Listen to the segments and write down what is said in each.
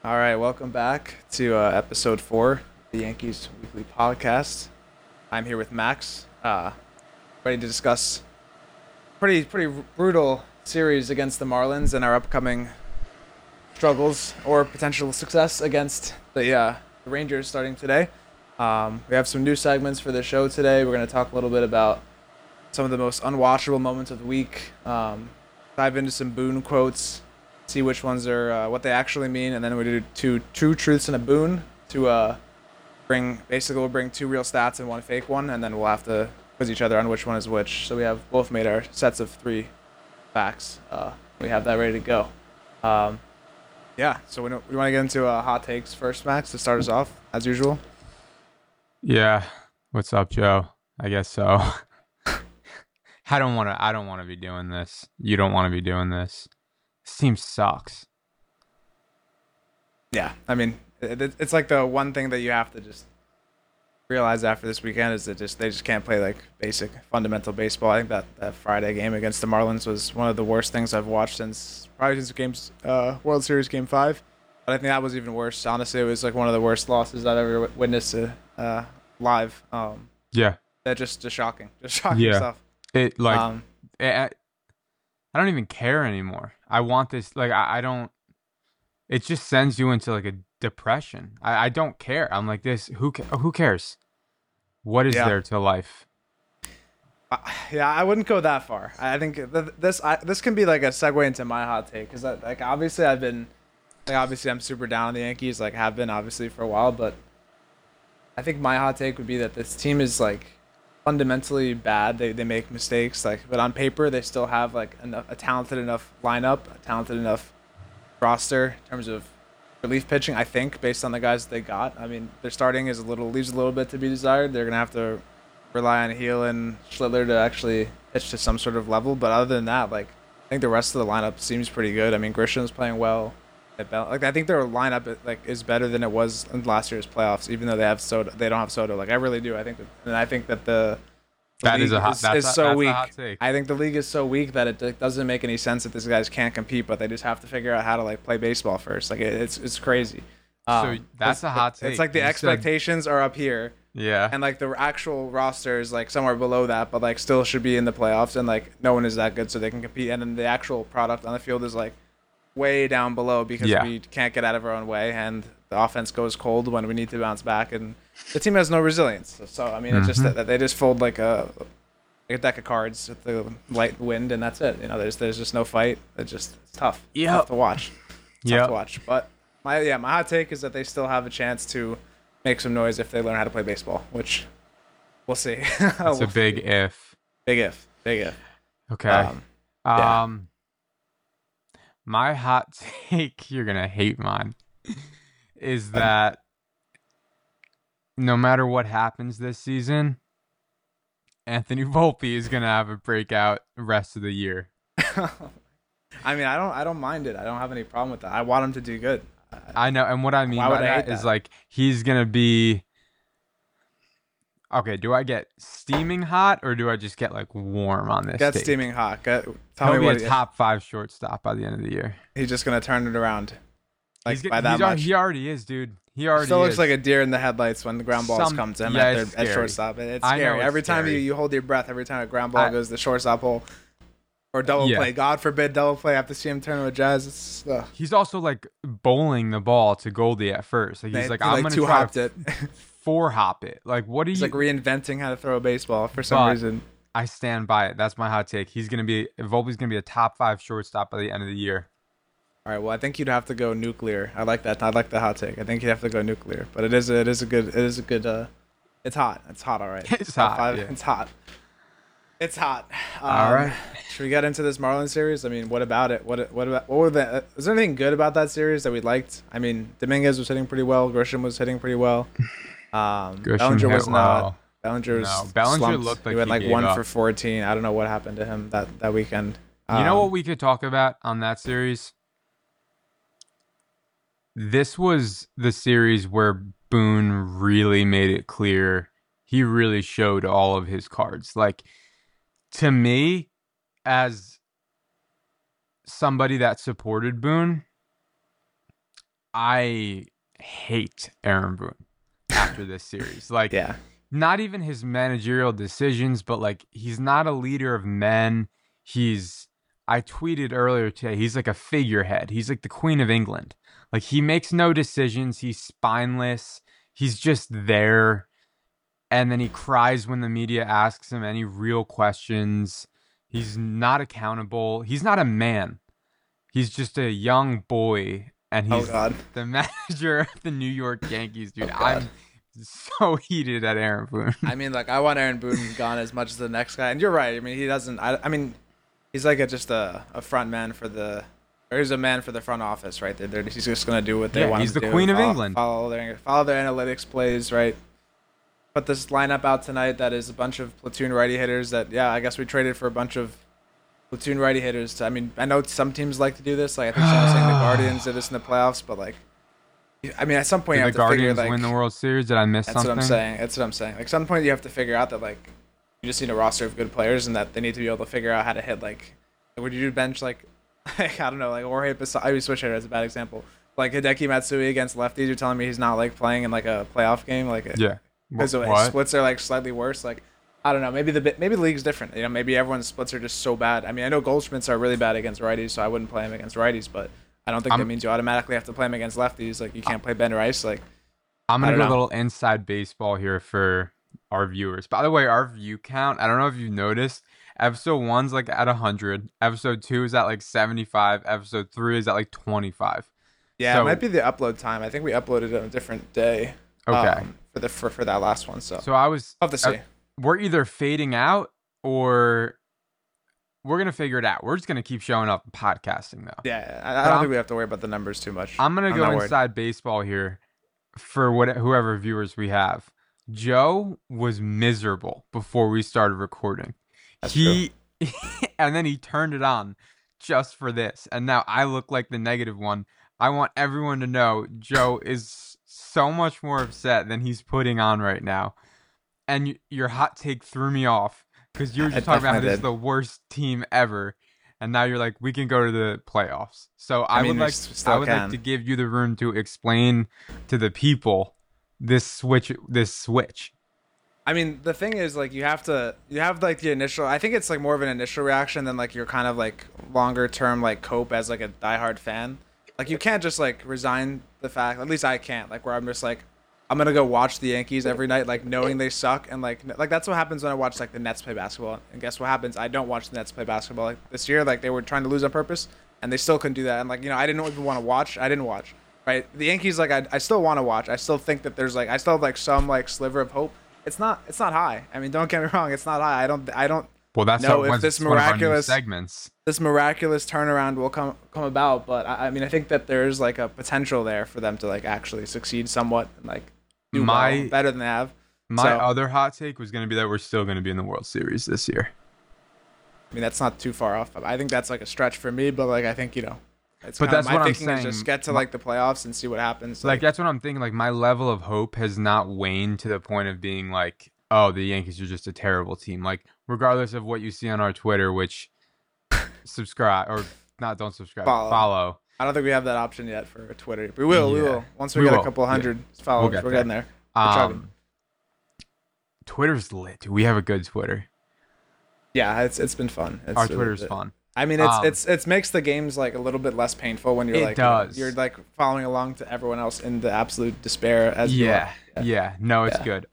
All right, welcome back to episode 4 of the Yankees Weekly Podcast. I'm here with Max, ready to discuss pretty brutal series against the Marlins and our upcoming struggles or potential success against the Rangers starting today. We have some new segments for the show today. We're going to talk a little bit about some of the most unwatchable moments of the week, dive into some Boone quotes, see which ones are what they actually mean, and then we do two true truths and a Boone to we'll bring two real stats and one fake one, and then we'll have to quiz each other on which one is which. So we have both made our sets of 3 facts. We have that ready to go. Um, yeah, so we want to get into hot takes first, Max, to start us off as usual. Yeah. What's up, Joe? I guess so. I don't want to be doing this. You don't want to be doing this. This team sucks. Yeah, I mean it's like the one thing that you have to just realize after this weekend is that they just can't play like basic fundamental baseball. I think that Friday game against the Marlins was one of the worst things I've watched since games World Series Game 5. But I think that was even worse. Honestly, it was like one of the worst losses I've ever witnessed live. Yeah. That just shocking, just shocking Yeah. stuff. It like Um, I don't even care anymore. I want this I don't it just sends you into like a depression. I don't care. I'm like this who cares? What is yeah, there to life? yeah, I wouldn't go that far. I think this can be like a segue into my hot take because like obviously I'm super down on the Yankees, like have been obviously for a while, but I think my hot take would be that this team is like fundamentally bad. They make mistakes, like, but on paper they still have like a talented enough lineup, a talented enough roster in terms of relief pitching. I think based on the guys that they got, I mean their starting leaves a little bit to be desired. They're gonna have to rely on Heel and Schlittler to actually pitch to some sort of level. But other than that, like I think the rest of the lineup seems pretty good. I mean Grisham's playing well. Like I think their lineup like is better than it was in last year's playoffs, even though they don't have Soto. Like I really do. I think that the That is league a hot is so that's a hot weak. take. I think the league is so weak that it doesn't make any sense that these guys can't compete, but they just have to figure out how to like play baseball first. Like it's crazy. So that's a hot It's take. like the You said expectations are up here, yeah. and like the actual roster is like somewhere below that, but like still should be in the playoffs, and like no one is that good, so they can compete. And then the actual product on the field is like way down below because Yeah. we can't get out of our own way, and the offense goes cold when we need to bounce back, and the team has no resilience. So I mean, it's just Mhm. that they just fold like a deck of cards with the light wind, and that's it. You know, there's just no fight. It's tough. It's tough Yep. to watch. It's tough Yep. to watch. But my hot take is that they still have a chance to make some noise if they learn how to play baseball, which we'll see. It's a We'll big see. if. Big if. Okay. Yeah. Um My hot take, you're gonna hate mine, is that no matter what happens this season, Anthony Volpe is gonna have a breakout rest of the year. I mean, I don't mind it. I don't have any problem with that. I want him to do good. I know, and what I mean Why by would I hate that is that? like he's gonna be okay. Do I get steaming hot or do I just get like warm on this Get take? steaming hot. Tell He'll me be a what top five shortstop by the end of the year. he's just gonna turn it around like by that He much. already is, dude. He already Still looks is. like a deer in the headlights when the ground balls come to him Yeah, at it's at scary. shortstop. It's I know scary. it's Every time scary. you hold your breath, every time a ground ball I, goes to the shortstop hole or double yeah. play. God forbid double play. I have to see him turn with Jazz. He's also like bowling the ball to Goldie at first. Like he's like, He I'm like gonna two try hopped to it. four hop it. Like, what do He's you? like reinventing how to throw a baseball for some But reason. I stand by it. That's my hot take. Volpe's gonna be a top five shortstop by the end of the year. All right. Well, I think you'd have to go nuclear. I like that. I like the hot take. I think you'd have to go nuclear. But it is a good. It's hot. It's hot. All right. It's Top hot. five. Yeah. It's hot. It's hot. All right. Should we get into this Marlins series? I mean, what about it? What were the? Is there anything good about that series that we liked? I mean, Dominguez was hitting pretty well. Grisham was hitting pretty well. Grisham Bellinger hit was not. well. Bellinger was No, Bellinger slumped. looked like He went he like gave 1 up. for 14. I don't know what happened to him that weekend. You know what we could talk about on that series? This was the series where Boone really made it clear. He really showed all of his cards. Like, to me, as somebody that supported Boone, I hate Aaron Boone after this series. Like, Yeah. not even his managerial decisions, but like he's not a leader of men. I tweeted earlier today, he's like a figurehead. He's like the Queen of England. Like he makes no decisions. He's spineless. He's just there. And then he cries when the media asks him any real questions. He's not accountable. He's not a man. He's just a young boy. And he's the manager of the New York Yankees, dude. I'm so heated at Aaron Boone. I mean, like, I want Aaron Boone gone as much as the next guy. And you're right. I mean, he doesn't. I mean, he's like just a front man or he's a man for the front office, right? He's just gonna do what they want. He's him to the do. Queen of England. Follow their analytics plays, right? Put this lineup out tonight that is a bunch of platoon righty hitters. I guess we traded for a bunch of platoon righty hitters. I mean, I know some teams like to do this. Like I think someone was saying the Guardians did this in the playoffs, but like, I mean, at some point you have to figure like. The Guardians win the World Series? Did I miss something? That's what I'm saying. Like, at some point you have to figure out that like you just need a roster of good players and that they need to be able to figure out how to hit like. Would you bench like I don't know, like Jorge Posada? I would switch hitter as a bad example. Like Hideki Matsui against lefties. You're telling me he's not like playing in like a playoff game, like because the splits are like slightly worse. Like I don't know, maybe the league's different. You know, maybe everyone's splits are just so bad. I mean, I know Goldschmidt's are really bad against righties, so I wouldn't play him against righties. But I don't think that means you automatically have to play him against lefties. Like you can't play Ben Rice. Like I'm gonna go a little inside baseball here for our viewers. By the way, our view count, I don't know if you've noticed, episode 1's like at 100, episode 2 is at like 75, episode 3 is at like 25. Yeah, it might be the upload time. I think we uploaded on a different day. Okay. For that last one. So I was I'll have to see. We're either fading out or we're gonna figure it out. We're just gonna keep showing up and podcasting though. Yeah, I don't think we have to worry about the numbers too much. I'm gonna go inside baseball here for whoever viewers we have. Joe was miserable before we started recording. That's true. And then he turned it on just for this. And now I look like the negative one. I want everyone to know Joe is so much more upset than he's putting on right now. And your hot take threw me off because you were just talking about how this is the worst team ever. And now you're like, we can go to the playoffs. So I would like to give you the room to explain to the people this switch. I mean, the thing is, like, you have like the initial. I think it's like more of an initial reaction than like your kind of like longer term like cope as like a diehard fan. Like you can't just like resign the fact. At least I can't. Like where I'm just like, I'm gonna go watch the Yankees every night, like knowing they suck, and like that's what happens when I watch like the Nets play basketball. And guess what happens? I don't watch the Nets play basketball. Like this year, like they were trying to lose on purpose, and they still couldn't do that. And like I didn't even want to watch. I didn't watch. Right? The Yankees, like I still want to watch. I still think that there's like I still have like some like sliver of hope. It's not high. I mean, don't get me wrong. It's not high. I don't. Well, that's know if this miraculous segments. This miraculous turnaround will come about. But I mean, I think that there's like a potential there for them to like actually succeed somewhat and like do better than they have. My other hot take was going to be that we're still going to be in the World Series this year. I mean, that's not too far off. I think that's like a stretch for me, but like I think It's but that's my what thinking I'm saying. Is just get to like the playoffs and see what happens. Like that's what I'm thinking. Like my level of hope has not waned to the point of being like, oh, the Yankees are just a terrible team. Like regardless of what you see on our Twitter, which subscribe or not, don't subscribe, follow. I don't think we have that option yet for Twitter. We will. Once we get a couple hundred followers, we're getting there. Twitter's lit. Dude. We have a good Twitter. Yeah, it's been fun. Our Twitter's fun. I mean, it makes the games like a little bit less painful when you're you're like following along to everyone else in the absolute despair as yeah. No, it's good.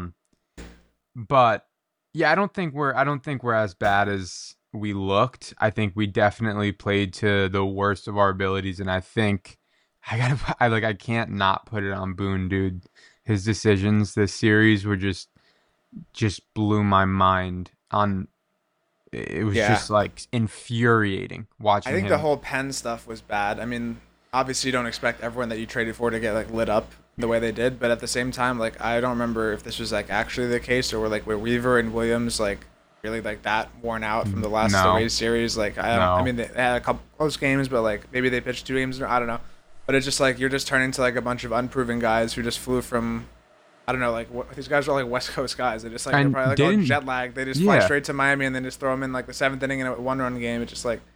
But yeah, I don't think we're as bad as we looked. I think we definitely played to the worst of our abilities, and I think I can't not put it on Boone, dude. His decisions this series were just blew my mind on. It was just like infuriating watching him. I think the whole Penn stuff was bad. I mean, obviously you don't expect everyone that you traded for to get like lit up the way they did, but at the same time, like I don't remember if this was like actually the case or were Weaver and Williams like really like that worn out from the last Rays series. Like I mean they had a couple close games, but like maybe they pitched 2 games. I don't know, but it's just like you're just turning to like a bunch of unproven guys who just flew from. I don't know, like these guys are like West Coast guys. They just like they're probably like jet lag. They just fly straight to Miami and then just throw them in like the 7th inning in a 1-run game. It's just like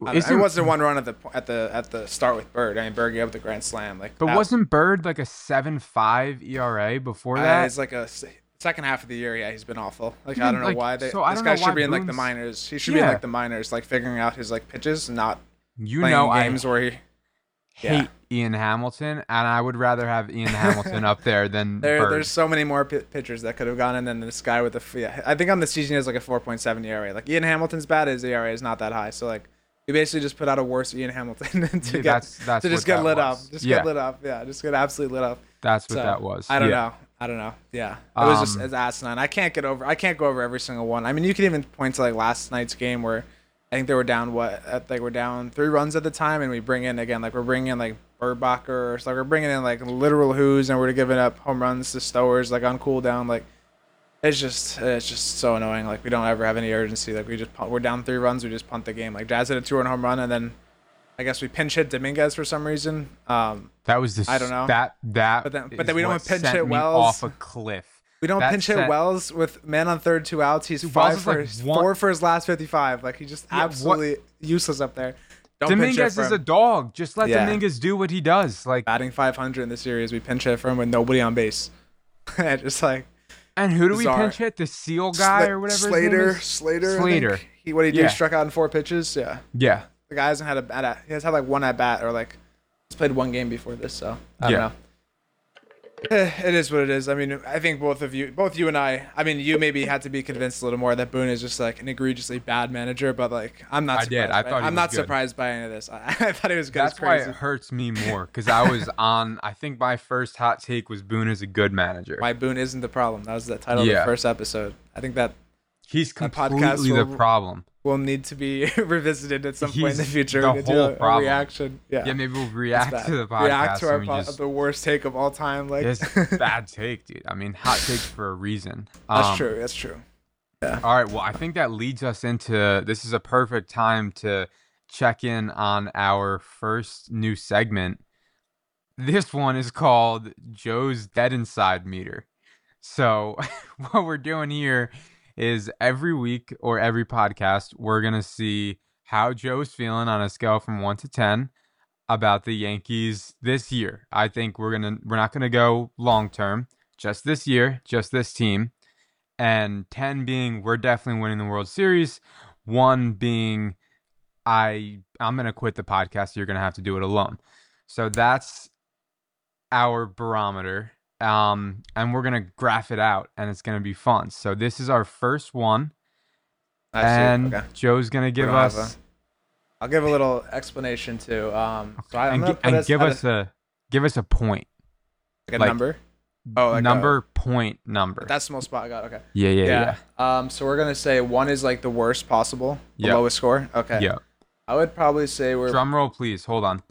It wasn't one run at the start with Bird. I mean, Bird gave up the grand slam. But wasn't Bird like a 7.5 ERA before that? It's like a second half of the year. Yeah, he's been awful. Like I don't know why this guy should be in like the minors. He should be in like the minors, like figuring out his like pitches, and not playing games where he hate Ian Hamilton, and I would rather have Ian Hamilton up there than Bird. There's so many more pitchers that could have gone in than this guy with I think on the season he has like a 4.7 ERA. Like Ian Hamilton's bad, his ERA is not that high. So like we basically just put out a worse Ian Hamilton to get lit up. Just get lit up. Yeah, just get absolutely lit up. That's what that was. I don't know. Yeah, it was just as asinine. I can't go over every single one. I mean, you can even point to like last night's game where I think they were down we're down 3 runs at the time, and we bring in again like we're bringing in like Birdbacher, or like we're bringing in like literal who's, and we're giving up home runs to Stowers like on cool down. Like it's just so annoying. Like we don't ever have any urgency. Like we're down 3 runs, we just punt the game. Like Jazz hit a 2-run home run, and then I guess we pinch hit Dominguez for some reason. That was I don't know that. But then we don't pinch hit Wells off a cliff. We don't pinch hit Wells with man on third, 2 outs. He's 4 for his last 55. Like he's just absolutely useless up there. Dominguez is a dog. Just let Dominguez do what he does. Like batting 500 in the series, we pinch hit for him with nobody on base. Just like. And who do we pinch hit? The Seal guy or whatever. Slater. Slater. What did he do? Struck out in 4 pitches. Yeah. Yeah. The guy hasn't had he has had like 1 at bat, or like he's played 1 game before this. So I don't know. It is what it is. I mean, I think both you and I mean, you maybe had to be convinced a little more that Boone is just like an egregiously bad manager, but like I'm not surprised. I'm not surprised by any of this. I thought he was good. That's why it hurts me more, because I was I think my first hot take was Boone is a good manager. Why Boone isn't the problem. That was the title of the first episode. I think that he's completely the problem. Will need to be revisited at some point in the future. The whole problem. Reaction. Yeah, maybe we'll react to the podcast. React to the worst take of all time. Like it's bad take, dude. I mean, hot takes for a reason. That's true. Yeah. All right. Well, I think that leads us into this is a perfect time to check in on our first new segment. This one is called Joe's Dead Inside Meter. So what we're doing here is every week or every podcast, we're going to see how Joe's feeling on a scale from 1 to 10 about the Yankees this year. I think we're not going to go long term, just this year, just this team. And 10 being we're definitely winning the World Series. 1 being I'm going to quit the podcast. You're going to have to do it alone. So that's our barometer. And we're going to graph it out, and it's going to be fun. So this is our first one. Okay. Joe's going to give us... I'll give a little explanation, too. Give us a point. Like a number? Oh, like point number. That's the most spot I got. Okay. Yeah. So we're going to say 1 is like the worst possible, the lowest score. Okay. Yeah. I would probably say we're... Drum roll, please. Hold on.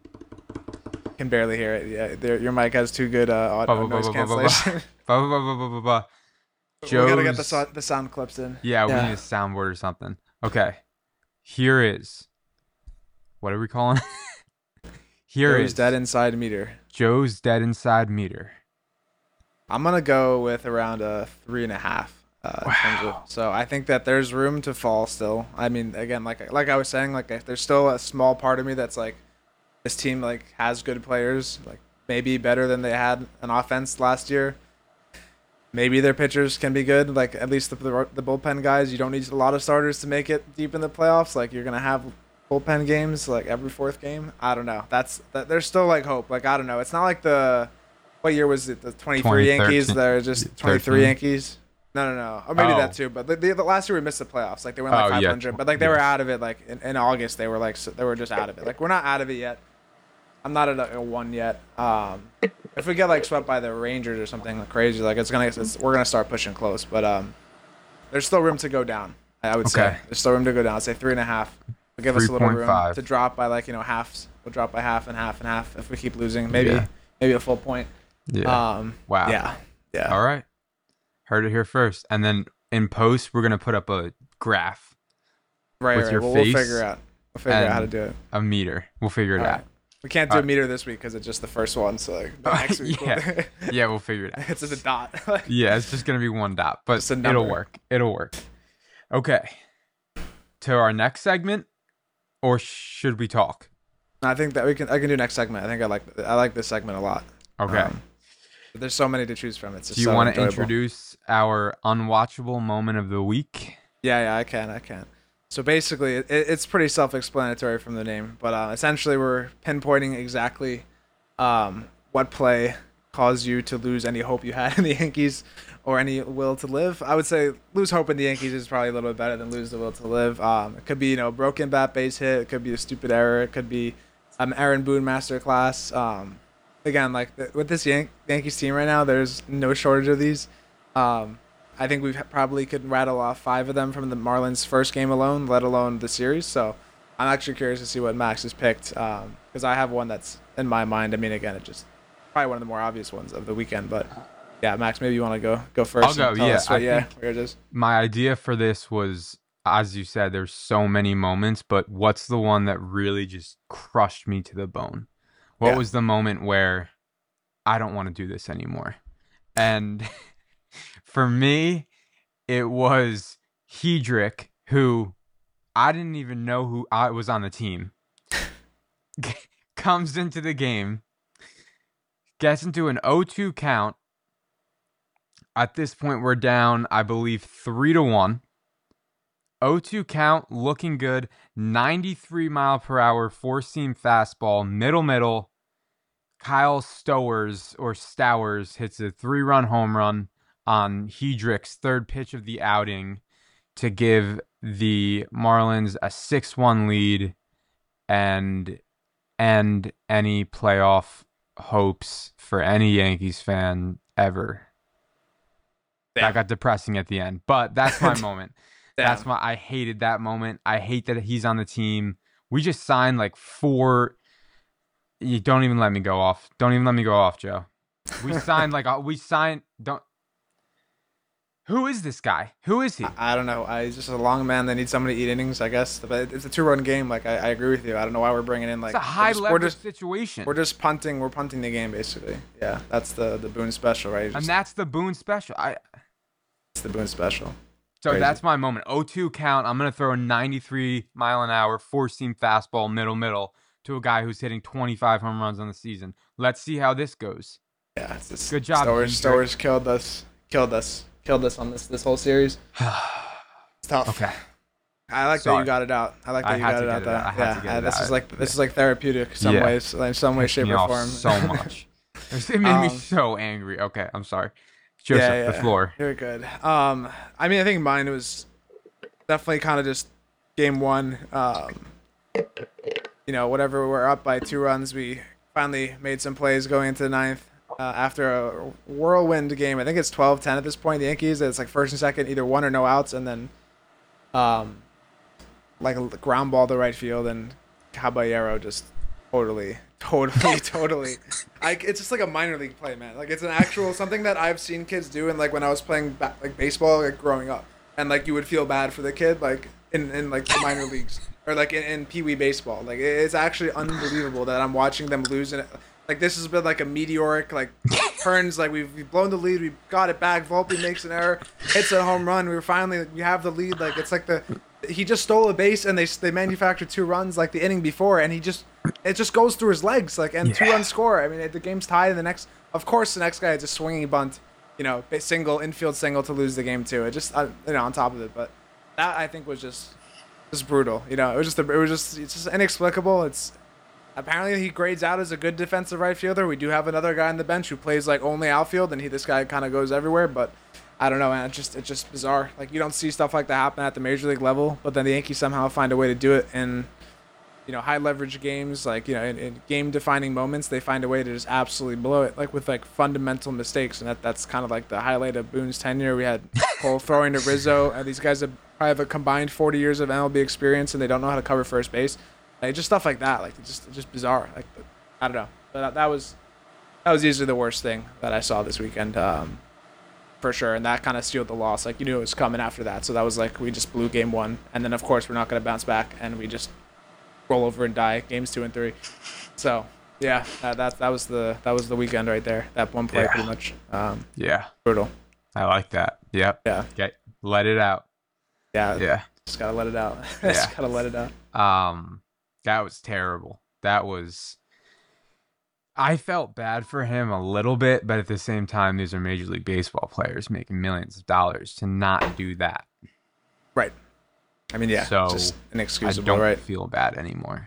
Can barely hear it. Yeah, your mic has too good noise cancellation. We gotta get the sound clips in. Yeah, we need a soundboard or something. Okay, here is. What are we calling? Joe's Dead Inside Meter. Joe's Dead Inside Meter. I'm gonna go with around a 3.5. Wow. So I think that there's room to fall still. I mean, again, like I was saying, like there's still a small part of me that's like. This team like has good players, like maybe better than they had an offense last year. Maybe their pitchers can be good, like at least the bullpen guys. You don't need a lot of starters to make it deep in the playoffs. Like you're gonna have bullpen games like every 4th game. I don't know. There's still like hope. Like I don't know. It's not like what year was it? The 23 Yankees. They're just 23 Yankees. No. Or maybe that too. But the last year we missed the playoffs. Like they went like 500. Yeah. But like they were out of it. Like in August they were just out of it. Like we're not out of it yet. I'm not at a 1 yet. If we get like swept by the Rangers or something like crazy, like we're gonna start pushing close. But there's still room to go down. I would say there's still room to go down. I'd say 3.5. We'll give us a little room to drop by like halves. We'll drop by half and half and half if we keep losing. Maybe a full point. Yeah. Wow. Yeah. All right. Heard it here first. And then in post, we're gonna put up a graph. Right. With your face. We'll figure out how to do it. A meter. We'll figure it out. We can't do a meter this week because it's just the first one. So like next week, we'll figure it out. It's just a dot. Yeah, it's just gonna be 1 dot, but it'll work. Okay. To our next segment, or should we talk? I think that I can do next segment. I think I like this segment a lot. Okay. There's so many to choose from. It's just Do you so want to enjoyable. introduce our unwatchable moment of the week? Yeah, I can. So basically, it's pretty self-explanatory from the name, but essentially we're pinpointing exactly what play caused you to lose any hope you had in the Yankees or any will to live. I would say lose hope in the Yankees is probably a little bit better than lose the will to live. It could be broken bat base hit. It could be a stupid error. It could be Aaron Boone masterclass. Again, like with this Yankees team right now, there's no shortage of these. I think we probably could rattle off 5 of them from the Marlins' first game alone, let alone the series. So I'm actually curious to see what Max has picked because I have one that's in my mind. I mean, again, it's just probably one of the more obvious ones of the weekend. But yeah, Max, maybe you want to go first. I'll go. Yeah, where it is. My idea for this was, as you said, there's so many moments, but what's the one that really just crushed me to the bone? What was the moment where I don't want to do this anymore? And for me, it was Hedrick, who I didn't even know who I was on the team. Comes into the game, gets into an 0-2 count. At this point, we're down, I believe, 3-1. 0-2 count, looking good. 93 mile per hour, 4-seam fastball, middle. Kyle Stowers hits a 3-run home run on Hedrick's third pitch of the outing to give the Marlins a 6-1 lead and end any playoff hopes for any Yankees fan ever. Damn. That got depressing at the end, but that's my moment. I hated that moment. I hate that he's on the team. We just signed like 4. You don't even let me go off. Don't even let me go off, Joe. We signed Who is this guy? Who is he? I don't know. He's just a long man that needs somebody to eat innings, I guess. But it's a 2-run game. Like I agree with you. I don't know why we're bringing in like it's a high leverage situation. We're just punting. We're punting the game basically. Yeah, that's the Boone special, right? And that's the Boone special. It's the Boone special. So Crazy. That's my moment. 0-2 count. I'm gonna throw a 93 mile an hour 4-seam fastball middle to a guy who's hitting 25 home runs on the season. Let's see how this goes. Yeah, it's just, good job. Stowers killed us on this whole series. It's tough. Okay. I like that you got it out. I like that you got it out. This is like therapeutic in some ways, in some way, shape, or form. So much. It made me so angry. Okay, I'm sorry. Joseph, the floor. You're good. I mean, I think mine was definitely kind of just game 1. Whatever, we're up by 2 runs. We finally made some plays going into the 9th. After a whirlwind game, I think it's 12-10 at this point. The Yankees, it's like first and second, either 1 or no outs, and then like a ground ball to right field, and Caballero just totally. It's just like a minor league play, man. Like it's an actual something that I've seen kids do, and like when I was playing like baseball, like growing up, and like you would feel bad for the kid, like in like the minor leagues or like in Pee Wee baseball. Like it's actually unbelievable that I'm watching them lose and. Like this has been like a meteoric like turns. Like we've blown the lead, we got it back. Volpe makes an error, hits a home run. We have the lead. Like it's like he just stole a base and they manufactured 2 runs like the inning before, and it just goes through his legs 2-run score. I mean the game's tied, and the next guy is a swinging bunt, single infield single to lose the game too. It just on top of it, but that I think was just brutal. It was just inexplicable. Apparently he grades out as a good defensive right fielder. We do have another guy on the bench who plays like only outfield, and this guy kind of goes everywhere. But I don't know, man. It's just bizarre. Like you don't see stuff like that happen at the major league level, but then the Yankees somehow find a way to do it in, high leverage games, like in game defining moments. They find a way to just absolutely blow it, like with like fundamental mistakes, and that's kind of like the highlight of Boone's tenure. We had Cole throwing to Rizzo, and these guys have probably have a combined 40 years of MLB experience, and they don't know how to cover first base. Like just stuff like that, like it's just bizarre. Like I don't know, but that was easily the worst thing that I saw this weekend, for sure. And that kind of sealed the loss. Like you knew it was coming after that, so that was like we just blew game 1, and then of course we're not going to bounce back, and we just roll over and die games 2 and 3. So yeah, that was the weekend right there. That one play pretty much. Brutal. I like that. Yep. Yeah. Let it out. Yeah. Just gotta let it out. Just gotta let it out. That was terrible. I felt bad for him a little bit, but at the same time, these are Major League Baseball players making millions of dollars to not do that. Right. I mean, yeah, So just I inexcusable, don't right? feel bad anymore.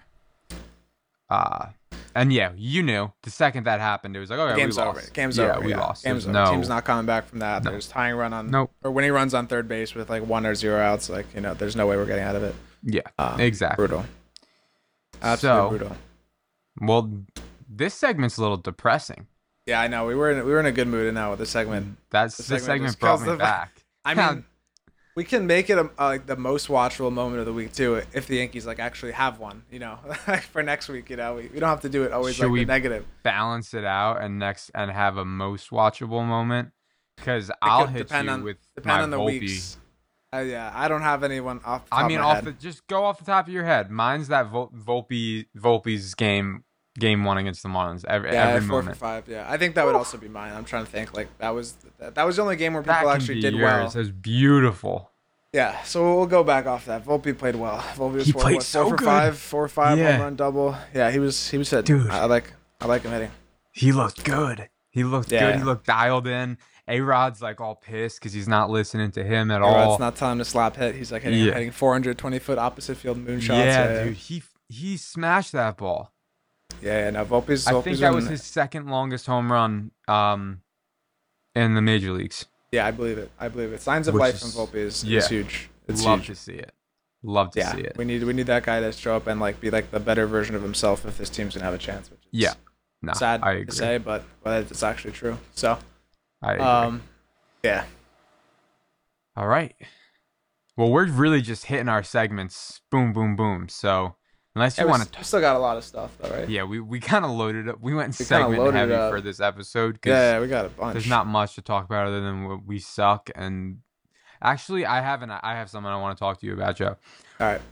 And yeah, you knew the second that happened, it was like, okay, Game's we over. lost. Game's yeah, over. we Yeah, lost. game's There's over. no, Team's not coming back from that. No. There's tying run on, Nope. or winning runs on third base with like 1 or 0 outs. Like, there's no way we're getting out of it. Yeah, exactly. Brutal. Absolutely brutal. Well, this segment's a little depressing. Yeah, I know. We were in a good mood, and now with this segment. This segment brought me back. I mean, we can make it like the most watchable moment of the week too, if the Yankees like actually have one. For next week. We don't have to do it always Should like we the negative. balance it out and have a most watchable moment? Because I'll hit you with my on the Volpe. weeks. Yeah, I don't have anyone off the top of my head. Just go off the top of your head. Mine's that Volpe's game 1 against the Marlins. Every 4 moment. for 5. Yeah, I think that would also be mine. I'm trying to think. Like that was the only game where That people can actually be did yours. well. It was beautiful. Yeah, so we'll go back off that. Volpe played well. Volpe was He played so 4 for good. 5, 4 or 5 Yeah. home run double. Yeah, he was hit. Dude. I like him hitting. He looked good. He looked good. He looked dialed in. A-Rod's like all pissed because he's not listening to him at all. It's not telling him to slap hit. He's like hitting 420-foot opposite field moonshots. Yeah, dude. He smashed that ball. Yeah, no, Volpe's. I think that was his second longest home run in the major leagues. Yeah, I believe it. Signs of life from Volpe is huge. It's Love huge. to see it. Love to see it. We need that guy to show up and like be like the better version of himself if this team's gonna have a chance. Which is sad I agree. to say, but it's actually true. So, I agree. Yeah. All right. Well, we're really just hitting our segments. Boom, boom, boom. So, unless you want to, we still got a lot of stuff though, right? yeah, we kind of loaded up. We went kinda segment loaded heavy it up. for this episode. 'Cause Yeah, we got a bunch. there's not much to talk about other than we suck. And actually, I have something I want to talk to you about, Joe. All right.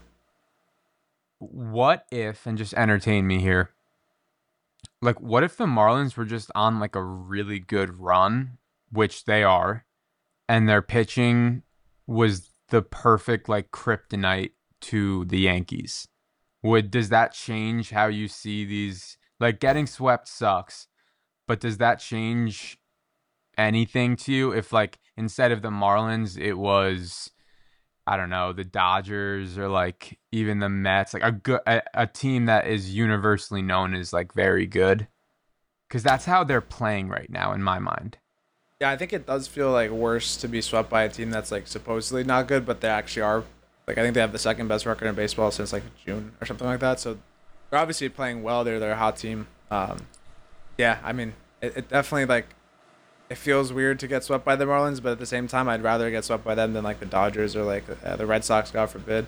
What if, and just entertain me here, like, what if the Marlins were just on like a really good run, which they are, and their pitching was the perfect like kryptonite to the Yankees? Does that change how you see these? Like, getting swept sucks, but does that change anything to you if, like, instead of the Marlins, it was, I don't know, the Dodgers or like even the Mets, like a team that is universally known as like very good? Because that's how they're playing right now in my mind. Yeah, I think it does feel like worse to be swept by a team that's like supposedly not good, but they actually are. Like, I think they have the second best record in baseball since like June or something like that. So they're obviously playing well. They're a hot team. Yeah, I mean, it definitely like it feels weird to get swept by the Marlins, but at the same time, I'd rather get swept by them than like the Dodgers or like the Red Sox, God forbid.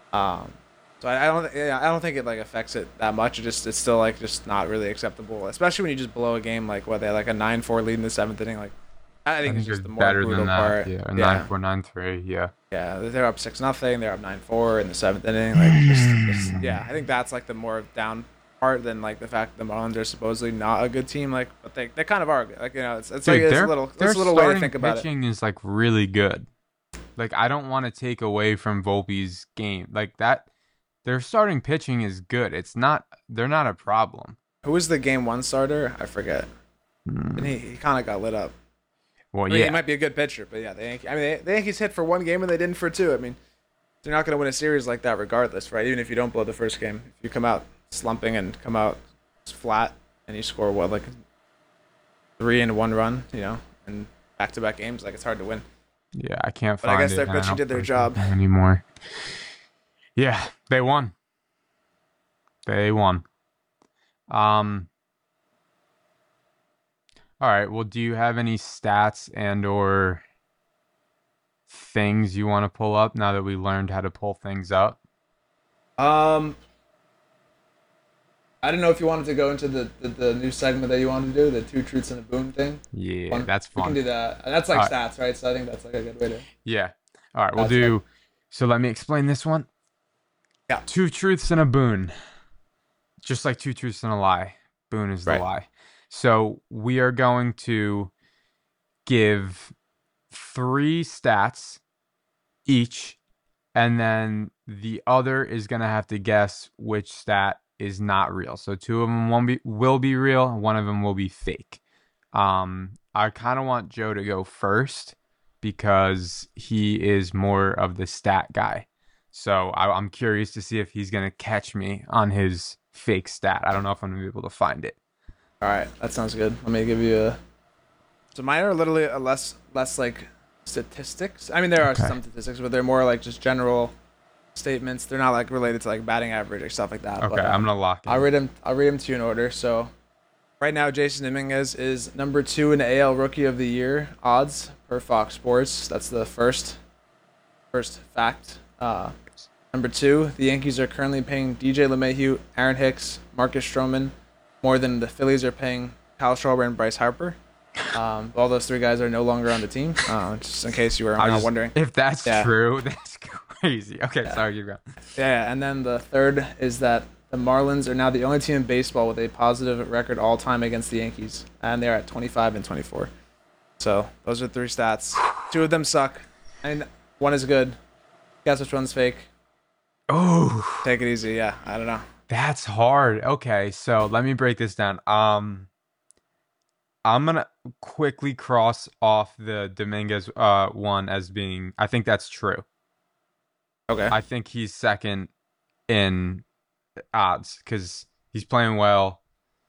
So I don't think it like affects it that much. It's still like just not really acceptable, especially when you just blow a game like what they had like a 9-4 lead in the 7th inning. Like I think it's just the more better brutal than that. part. Yeah, 9-4, 9-3. Yeah. Yeah, they're up 6-0. They're up 9-4 in the 7th inning. Like, I think that's like the more down part than like the fact that the Marlins are supposedly not a good team. Like, but they kind of are. Like, it's Dude, like it's a little way to think about it. Their pitching is like really good. Like, I don't want to take away from Volpe's game. Like that, their starting pitching is good. They're not a problem. Who was the game 1 starter? I forget. And he kind of got lit up. Well, I mean, yeah, he might be a good pitcher, but yeah, the Yankees hit for 1 game and they didn't for 2. I mean, they're not going to win a series like that regardless, right? Even if you don't blow the first game, if you come out slumping and come out flat and you score like 3 and 1 run, and back-to-back games, like it's hard to win. Yeah, I can't But find it. I guess their pitching did their job anymore. Yeah, they won. All right. Well, do you have any stats and or things you want to pull up now that we learned how to pull things up? I don't know if you wanted to go into the new segment that you wanted to do, the 2 truths and a boom thing. Yeah, that's fun. We can do that. And that's like stats, right? So I think that's like a good way to. Yeah. All right, we'll do. So let me explain this one. Yeah. 2 truths and a boon. Just like 2 truths and a lie. Boon is the lie. So we are going to give 3 stats each, and then The other is gonna have to guess which stat is not real. So two of them will be real, one of them will be fake. I kind of want Joe to go first because he is more of the stat guy. So I'm curious to see if he's gonna catch me on his fake stat. I don't know if I'm gonna be able to find it. All right, that sounds good. Let me give you a. So mine are literally a less like statistics. I mean, there are some statistics, but they're more like just general statements. They're not like related to like batting average or stuff like that. Okay, but, I'm gonna lock it. I'll read them to you in order. So right now, Jason Dominguez is number 2 in AL Rookie of the Year odds per Fox Sports. That's the first fact. Number 2, the Yankees are currently paying DJ LeMahieu, Aaron Hicks, Marcus Stroman more than the Phillies are paying Kyle Schwarber and Bryce Harper. All those 3 guys are no longer on the team. Just in case you were wondering. If that's true, that's crazy. Okay, sorry, you go. Yeah, and then the third is that the Marlins are now the only team in baseball with a positive record all time against the Yankees, and they're at 25 and 24. So those are 3 stats. 2 of them suck, and 1 is good. Guess which one's fake? Oh, take it easy. Yeah, I don't know. That's hard. Okay, so let me break this down. I'm gonna quickly cross off the Dominguez one as being. I think that's true. Okay. I think he's second in odds because he's playing well.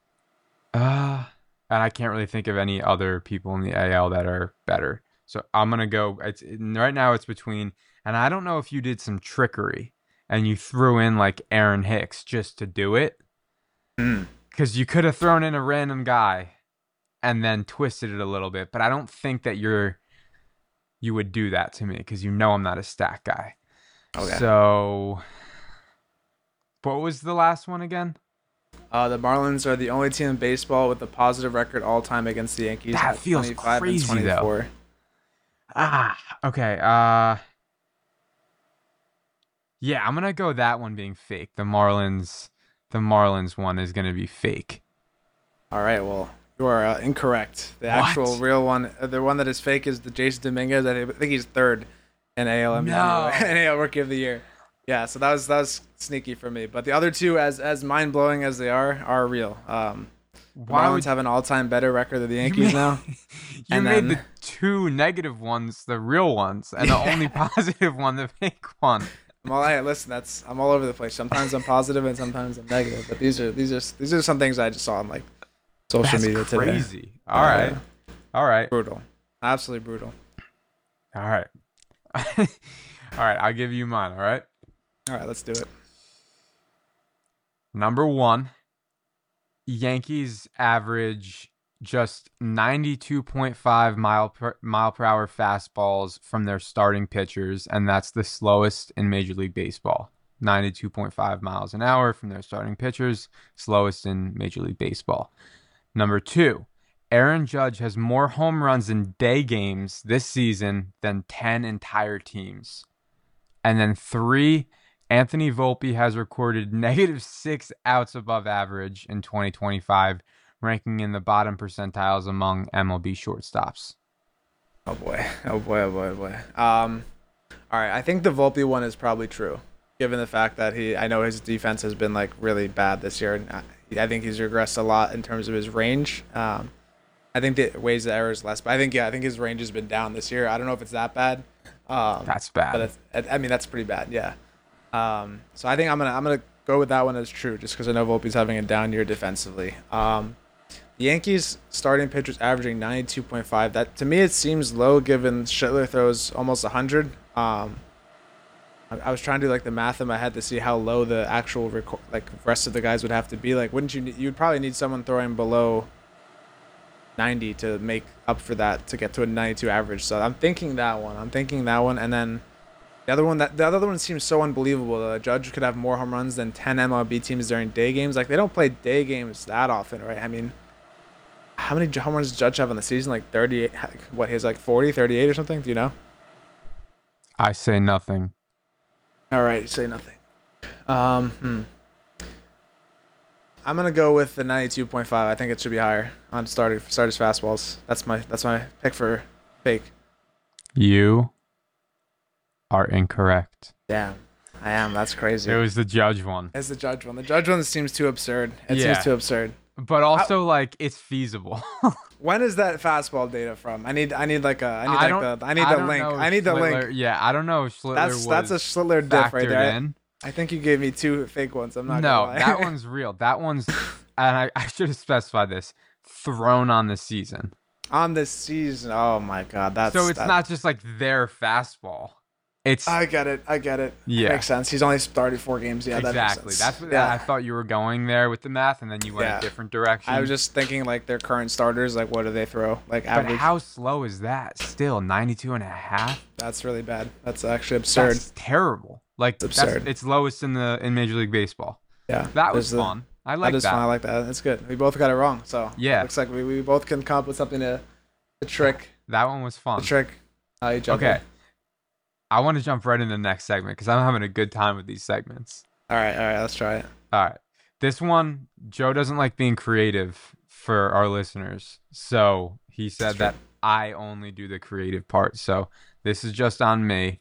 And I can't really think of any other people in the AL that are better. So I'm gonna go. Right now it's between, and I don't know if you did some trickery and you threw in like Aaron Hicks just to do it, because you could have thrown in a random guy and then twisted it a little bit. But I don't think that you would do that to me because I'm not a stat guy. Okay. So, what was the last one again? The Marlins are the only team in baseball with a positive record all time against the Yankees. That feels crazy, though. Okay. Yeah, I'm gonna go that one being fake. The Marlins one is gonna be fake. All right. Well, you are incorrect. The actual real one, the one that is fake, is the Jason Dominguez. I think he's 3rd in AL MVP, AL Rookie of the Year. Yeah, so that was sneaky for me. But the other 2, as mind blowing as they are real. The Marlins have an all time better record than the Yankees now. You made the 2 negative ones the real ones, and the only positive one the fake one. Listen, I'm all over the place. Sometimes I'm positive and sometimes I'm negative. But these are some things I just saw on like social media today. Crazy. All right. Brutal. Absolutely brutal. All right. All right. I'll give you mine. All right. All right. Let's do it. Number 1, Yankees average just 92.5 mile per hour fastballs from their starting pitchers, and that's the slowest in Major League Baseball. 92.5 miles an hour from their starting pitchers, slowest in Major League Baseball. Number 2, Aaron Judge has more home runs in day games this season than 10 entire teams. And then 3, Anthony Volpe has recorded -6 outs above average in 2025, ranking in the bottom percentiles among MLB shortstops. Oh boy. All right, I think the Volpe one is probably true, given the fact that I know his defense has been like really bad this year, and I think he's regressed a lot in terms of his range. I think the ways the error is less, but I think his range has been down this year. I don't know if it's that bad. That's bad. But that's pretty bad. Yeah. So I think I'm gonna go with that one as true, just because I know Volpe's having a down year defensively. The Yankees starting pitchers averaging 92.5. That to me it seems low, given Schittler throws almost 100. I was trying to do like the math in my head to see how low the actual rest of the guys would have to be. Like, wouldn't you'd probably need someone throwing below 90 to make up for that, to get to a 92 average. So I'm thinking that one, and then the other one seems so unbelievable. Judge could have more home runs than 10 MLB teams during day games. Like, they don't play day games that often, right? I mean, how many home runs does Judge have in the season? Like 38. What, he's like 40, 38 or something? Do you know? I say nothing. All right, say nothing. I'm gonna go with the 92.5. I think it should be higher on starters fastballs. That's my pick for fake. You are incorrect. Damn. I am. That's crazy. It was the Judge one. It's the Judge one. The Judge one seems too absurd. It seems Yeah. too absurd. But also, like, it's feasible. When is that fastball data from? I need like a I don't. I need I the don't link. know if I need the Schlittler- link. Yeah, I don't know if Schlittler That's a was Schlittler diff right factored there. in. I think you gave me two fake ones. I'm not No, gonna lie. that one's real. That one's, and I should have specified this, thrown on the season. On this season. Oh my god, So it's not just like their fastball. It's I get it. Yeah. Makes sense. He's only started 4 games. Yeah, exactly. that makes sense. That's what Yeah. I thought you were going there with the math, and then you went Yeah. a different direction. I was just thinking like their current starters. Like what do they throw? Like but average. how slow is that? Still 92 and a half? That's really bad. That's actually absurd. That's terrible. Like It's absurd. it's lowest in Major League Baseball. Yeah, That was there's the- fun. I like that is that. fun. I like that. That's good. We both got it wrong. So Yeah. looks like we both can come up with something to trick. That one was fun. The trick. Each other. Okay. I want to jump right into the next segment because I'm having a good time with these segments. All right. Let's try it. All right. This one, Joe doesn't like being creative for our listeners. So he said true. that I only do the creative part. So this is just on me.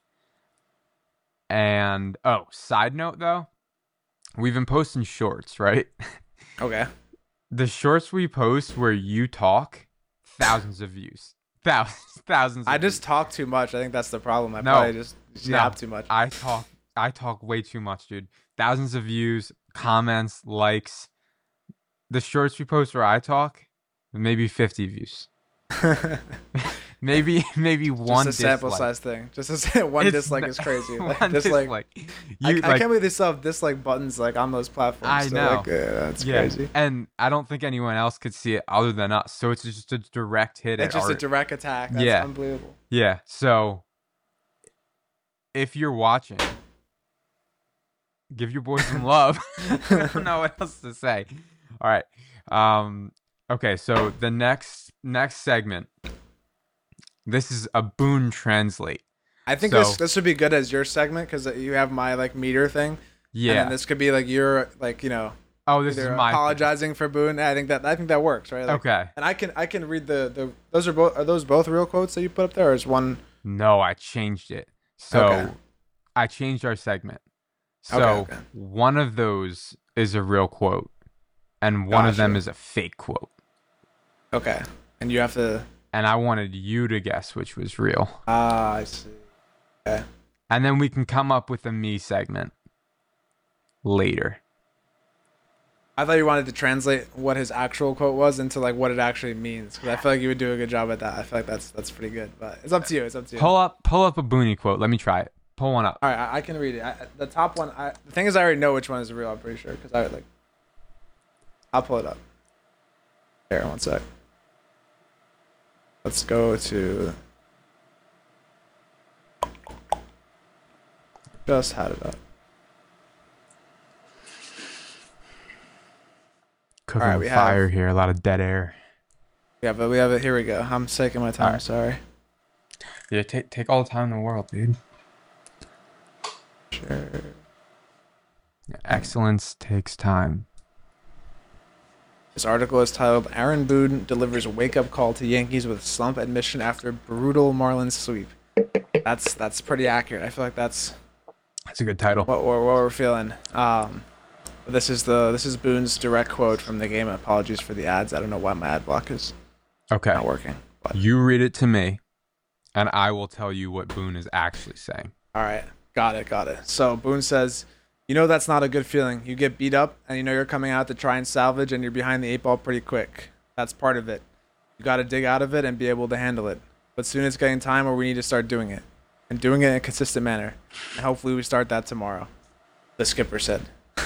And, side note though, we've been posting shorts, right? Okay. The shorts we post where you talk, thousands of views. Thousands. I of just views. talk too much. I think that's the problem. I No. probably just No. yap too much. I talk way too much, dude. Thousands of views, comments, likes. The shorts we post where I talk, maybe 50 views. maybe one just a sample dislike. size thing. Just a one It's dislike the- is crazy. one Like, dislike. dislike. I You, can't believe they still have dislike buttons like on those platforms. I So, know. Like, that's yeah, crazy. and I don't think anyone else could see it other than us. So it's just a direct hit It's at just a art. direct attack. That's Yeah. unbelievable. Yeah. So if you're watching, give your boy some love. I don't know what else to say. All right. Okay, so the next segment. This is a Boone Translate. I think So- this would be good as your segment because you have my like meter thing. And Yeah. then this could be like your like Oh, this is either my apologizing for Boone. I think that works, right? Like, Okay. And I can read the those are those both real quotes that you put up there, or is one? No, I changed it. So Okay. I changed our segment. So Okay. one of those is a real quote, and one of them Gotcha. is a fake quote. Okay. And you have to. And I wanted you to guess which was real. I see. Okay. And then we can come up with a me segment later. I thought you wanted to translate what his actual quote was into like what it actually means, because I feel like you would do a good job at that. I feel like that's pretty good, but it's up to you. It's up to you. Pull up a Booney quote. Let me try it. Pull one up. All right, I can read it. The top one. The thing is, I already know which one is real. I'm pretty sure because I'll pull it up. Here, one sec. Let's go to. Just had it up. Cooking All right, with we fire have- here. A lot of dead air. Yeah, but we have it. Here we go. I'm taking my time. All right. Sorry. Yeah, take all the time in the world, dude. Sure. Excellence takes time. This article is titled "Aaron Boone delivers wake-up call to Yankees with slump admission after brutal Marlins sweep." That's pretty accurate. I feel like that's That's a good title. what we're feeling. This is Boone's direct quote from the game. Apologies for the ads. I don't know why my ad block is Okay. not working. But You read it to me, and I will tell you what Boone is actually saying. all right, got it. So Boone says, that's not a good feeling. You get beat up, and you're coming out to try and salvage, and you're behind the 8 ball pretty quick. That's part of it. You got to dig out of it and be able to handle it. But soon it's getting time where we need to start doing it, and doing it in a consistent manner. And hopefully we start that tomorrow. The skipper said.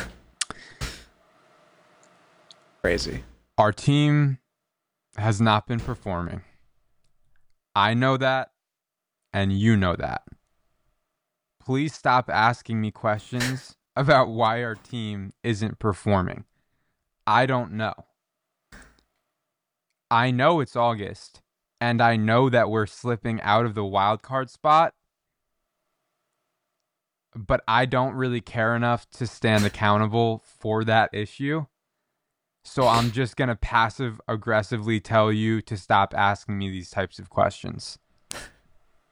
Crazy. Our team has not been performing. I know that, and you know that. Please stop asking me questions about why our team isn't performing. I don't know. I know it's August, and I know that we're slipping out of the wild card spot, but I don't really care enough to stand accountable for that issue. So I'm just going to passive aggressively tell you to stop asking me these types of questions.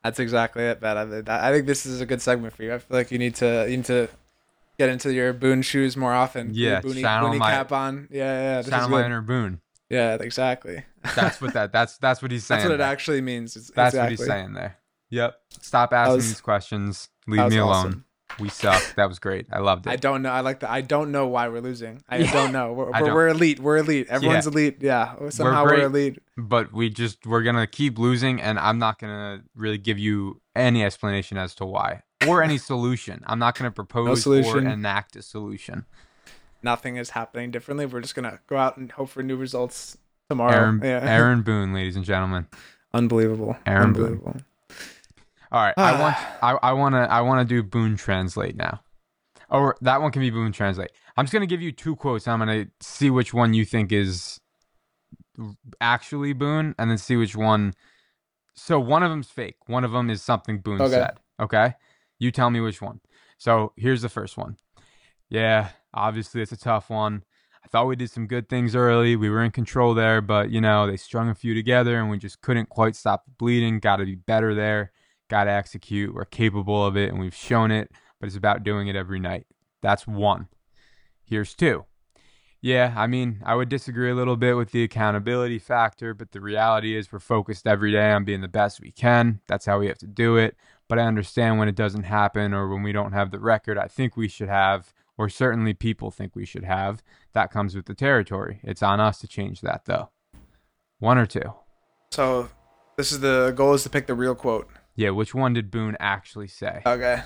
That's exactly it, man. I think this is a good segment for you. I feel like you need to get into your Boone shoes more often. Put your Yeah, Boonie cap on. Yeah, yeah. This is channel my good. inner Boone. Yeah, exactly. That's what he's That's what saying it there. actually means. That's what he's Exactly. saying there. Yep. Stop That asking was these questions. that Leave was me alone. awesome. We suck. That was great. I loved I it. don't know. I like that. I don't know why we're losing. I Yeah. don't know. I But don't. we're elite. We're elite. Yeah. Everyone's elite. Yeah. We're Somehow we're great, elite. but we're gonna keep losing, and I'm not gonna really give you any explanation as to why or any solution. I'm not gonna No propose or solution. enact a solution. Nothing is happening differently. We're just gonna go out and hope for new results tomorrow. Aaron Yeah. Aaron Boone, ladies and gentlemen. Unbelievable. Aaron Boone. Unbelievable. All right, I wanna do Boone Translate now. Or that one can be Boone Translate. I'm just gonna give you two quotes. I'm gonna see which one you think is actually Boone, and then see which one. So one of them's fake. One of them is something Boone Okay. said. Okay, you tell me which one. So here's the first one. Yeah, obviously it's a tough one. I thought we did some good things early. We were in control there, but they strung a few together and we just couldn't quite stop the bleeding. Got to be better there. Got to execute. We're capable of it and we've shown it, but it's about doing it every night. That's one. Here's two. Yeah, I mean, I would disagree a little bit with the accountability factor, but the reality is we're focused every day on being the best we can. That's how we have to do it. But I understand when it doesn't happen or when we don't have the record I think we should have, or certainly people think we should have. That comes with the territory. It's on us to change that, though. One or two. So this is the goal is to pick the real quote. Yeah, which one did Boone actually say? Okay.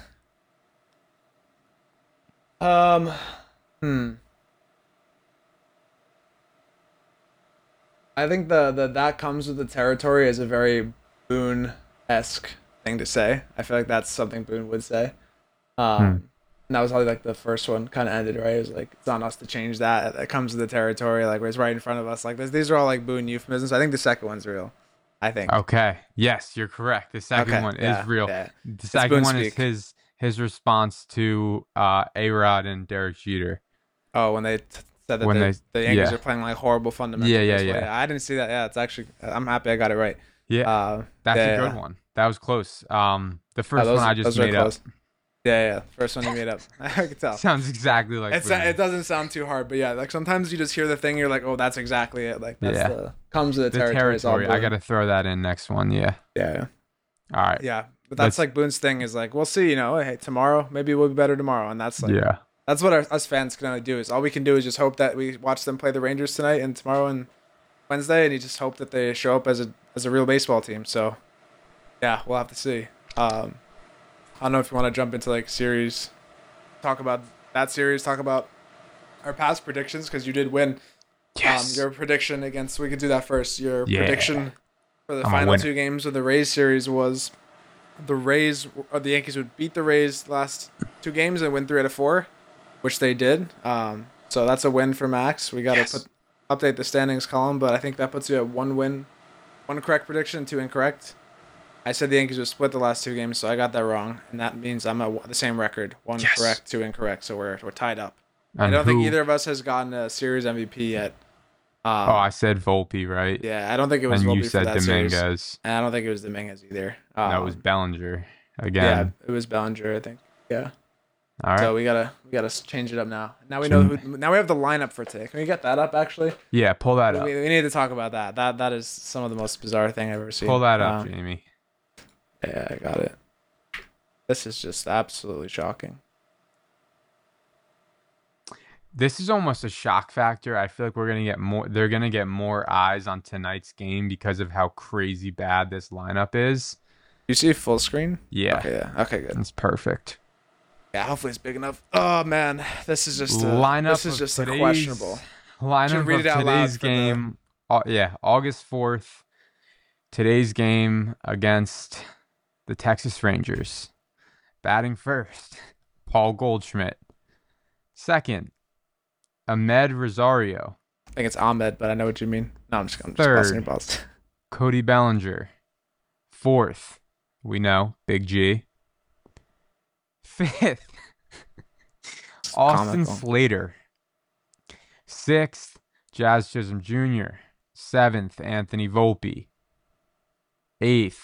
Um. Hmm. I think the that comes with the territory is a very Boone esque thing to say. I feel like that's something Boone would say. Hmm. And that was how like the first one kind of ended, right? It was like it's on us to change that. It comes with the territory, like it's right in front of us. Like these are all like Boone euphemisms. I think the second one's real. I think. Okay. Yes, you're correct. The second Okay. one Yeah. is real. Yeah. The It's second Boone one is speak. his response to A-Rod and Derek Jeter Oh, when they said that when the Yankees yeah. are playing like horrible fundamentals. Yeah. I didn't see that. Yeah, it's actually. I'm happy I got it right. Yeah, that's Yeah, a good yeah. one. That was close. The Oh, first one I just those are made up. close. Yeah. First one you made up. I could tell. Sounds exactly like Boone. It doesn't sound too hard, but yeah, like sometimes you just hear the thing, you're like, oh, that's exactly it. Like that's Yeah. the comes with the The territory. It's all territory. I Boone. gotta throw that in next one. Yeah. Yeah. All right. Yeah. But that's Let's- like Boone's thing is like, we'll see, hey, tomorrow, maybe we'll be better tomorrow. And that's like, Yeah. that's what us fans can only do is all we can do is just hope that we watch them play the Rangers tonight and tomorrow and Wednesday. And you just hope that they show up as a real baseball team. So yeah, we'll have to see. I don't know if you want to jump into like series, talk about that series, talk about our past predictions because you did win. Yes. Your prediction against we could do that first. Your Yeah. prediction for the I'm a final winner. two games of the Rays series was the Rays or the Yankees would beat the Rays last two games and win 3 out of 4, which they did. So that's a win for Max. We got to Yes. update the standings column, but I think that puts you at 1 win, 1 correct prediction, 2 incorrect. I said the Yankees would split the last 2 games, so I got that wrong, and that means I'm at the same record, 1 Yes. correct, 2 incorrect. So we're tied up. I And don't think who- either of us has gotten a series MVP yet. Oh, I said Volpe, right? Yeah, I don't think it was And you Volpe for said that series. Dominguez. And I don't think it was Dominguez either. That was Bellinger yeah, again. it was Bellinger, I think. Yeah. All right. So we gotta change it up now. Now we know now we have the lineup for today. Can we get that up actually? Yeah, pull that up. We need to talk about that. That is some of the most bizarre thing I've ever seen. Pull that up, Jamie. Yeah, I got it. This is just absolutely shocking. This is almost a shock factor. I feel like we're gonna get more. They're gonna get more eyes on tonight's game because of how crazy bad this lineup is. You see full screen? Yeah, Okay, yeah. Okay, good. it's perfect. Yeah, hopefully it's big enough. Oh man, this is just Lineup this is of just today's- questionable. Lineup read of it out loud today's for the- game. Yeah, August 4th. Today's game against the Texas Rangers. Batting first, Paul Goldschmidt. Second, Ahmed Rosario. I think it's Ahmed, but I know what you mean. No, I'm just Third. busting your balls. Cody Bellinger. Fourth, we know, Big G. Fifth, Austin comical. Slater. Sixth, Jazz Chisholm Jr. Seventh, Anthony Volpe. Eighth,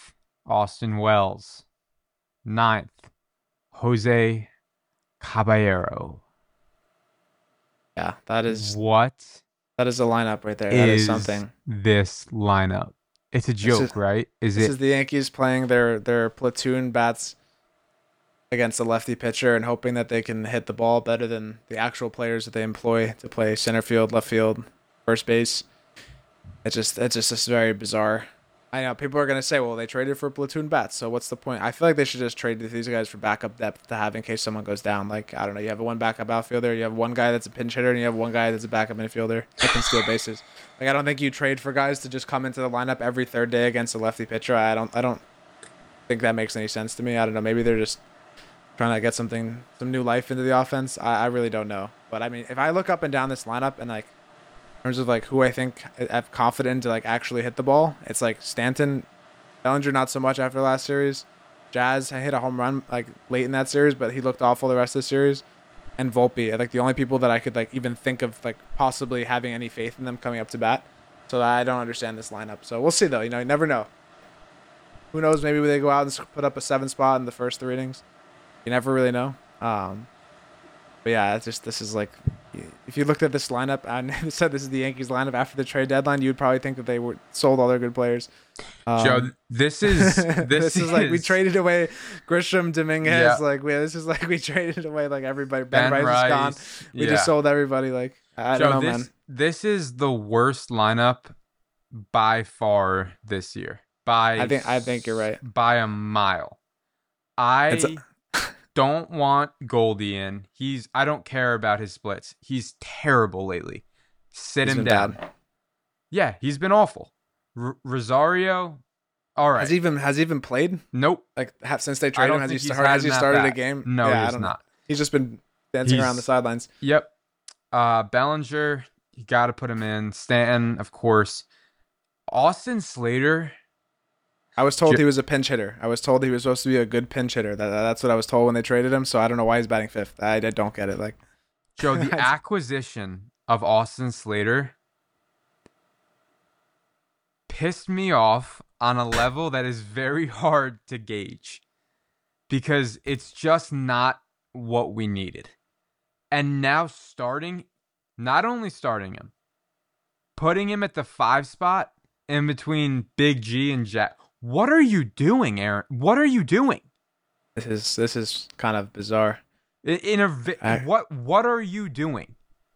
Austin Wells. 9th, Jose Caballero. Yeah, that is What a lineup right there. That is is something. this lineup? It's a joke, right? This is the Yankees playing their platoon bats against a lefty pitcher and hoping that they can hit the ball better than the actual players that they employ to play center field, left field, first base. It's just very bizarre. I know people are gonna say, well, they traded for platoon bats, so what's the point? I feel like they should just trade these guys for backup depth to have in case someone goes down. Like, I don't know, you have one backup outfielder, you have one guy that's a pinch hitter, and you have one guy that's a backup infielder that can steal bases. Like, I don't think you trade for guys to just come into the lineup every third day against a lefty pitcher. I don't think that makes any sense to me. I don't know. Maybe they're just trying to get some new life into the offense. I really don't know. But I mean, if I look up and down this lineup and like in terms of like who I think I have confident to like actually hit the ball, it's like Stanton, Bellinger not so much after the last series. Jazz hit a home run like late in that series, but he looked awful the rest of the series. And Volpe, like the only people that I could like even think of like possibly having any faith in them coming up to bat. So I don't understand this lineup. So we'll see though. You never know. Who knows? Maybe they go out and put up a 7 spot in the first 3 innings. You never really know. But yeah, this is like, if you looked at this lineup and said this is the Yankees lineup after the trade deadline, you would probably think that they were sold all their good players. Joe, this is like we traded away Grisham, Dominguez. Yeah. Like this is like we traded away like everybody. Ben Rice is gone. We just sold everybody. Like I don't know, man. This is the worst lineup by far this year. I think you're right. By a mile. Don't want Goldie in. I don't care about his splits. He's terrible lately. Sit him down. Bad. Yeah, he's been awful. Rosario, all right. Has he even played? Nope. Like since they traded him, has he started a game? No, he's not. He's just been dancing around the sidelines. Yep. Bellinger, you got to put him in. Stanton, of course. Austin Slater. I was told he was a pinch hitter. I was told he was supposed to be a good pinch hitter. That's what I was told when they traded him. So I don't know why he's batting 5th. I don't get it. Like, Joe, the acquisition of Austin Slater pissed me off on a level that is very hard to gauge because it's just not what we needed. And now not only starting him, putting him at the 5 spot in between Big G and Jack. What are you doing, Aaron? What are you doing? This is kind of bizarre. What are you doing?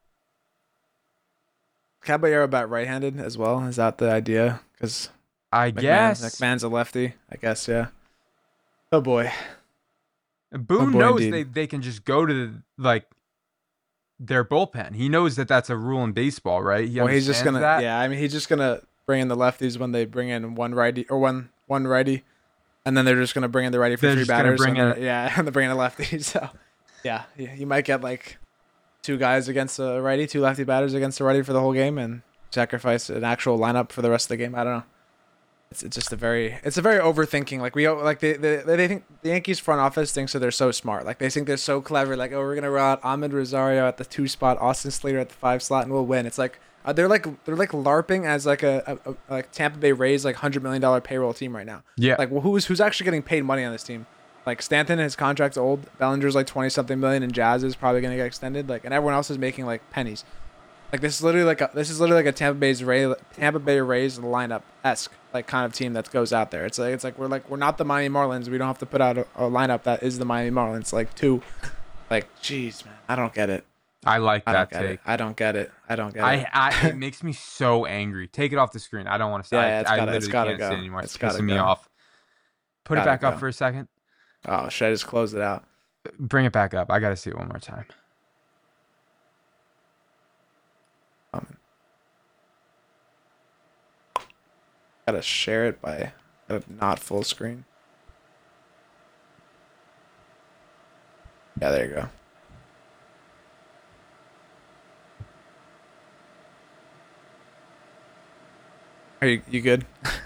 Caballero bat right-handed as well. Is that the idea? Because McMahon's a lefty. I guess, yeah. Oh boy. Boone knows they can just go to their bullpen. He knows that that's a rule in baseball, right? He's just gonna. That. Yeah, I mean, he's just gonna bring in the lefties when they bring in one righty or one righty, and then they're just gonna bring in the righty for 3 batters. And they're bringing a lefty. So, yeah, you might get like 2 guys against a righty, 2 lefty batters against a righty for the whole game, and sacrifice an actual lineup for the rest of the game. I don't know. It's just a very overthinking. Like they think the Yankees front office thinks that they're so smart. Like they think they're so clever. Like, oh, we're gonna roll out Ahmed Rosario at the 2 spot, Austin Slater at the 5 slot, and we'll win. It's like they're like LARPing as like a like Tampa Bay Rays like $100 million payroll team right now. Yeah. Like who's actually getting paid money on this team? Like Stanton, his contract's old. Bellinger's like 20-something million, and Jazz is probably gonna get extended. Like, and everyone else is making like pennies. Like this is literally like a Tampa Bay Rays lineup esque like kind of team that goes out there. It's like we're not the Miami Marlins. We don't have to put out a lineup that is the Miami Marlins. Like 2, like jeez, man, I don't get it. I like that take. I don't get it. It makes me so angry. Take it off the screen. I don't want to say. Yeah, I literally can't go. see it anymore. It's pissing me off. Put it back up for a second. Oh, should I just close it out? Bring it back up. I gotta see it one more time. Gotta share it by not full screen. Yeah, there you go. Are you good?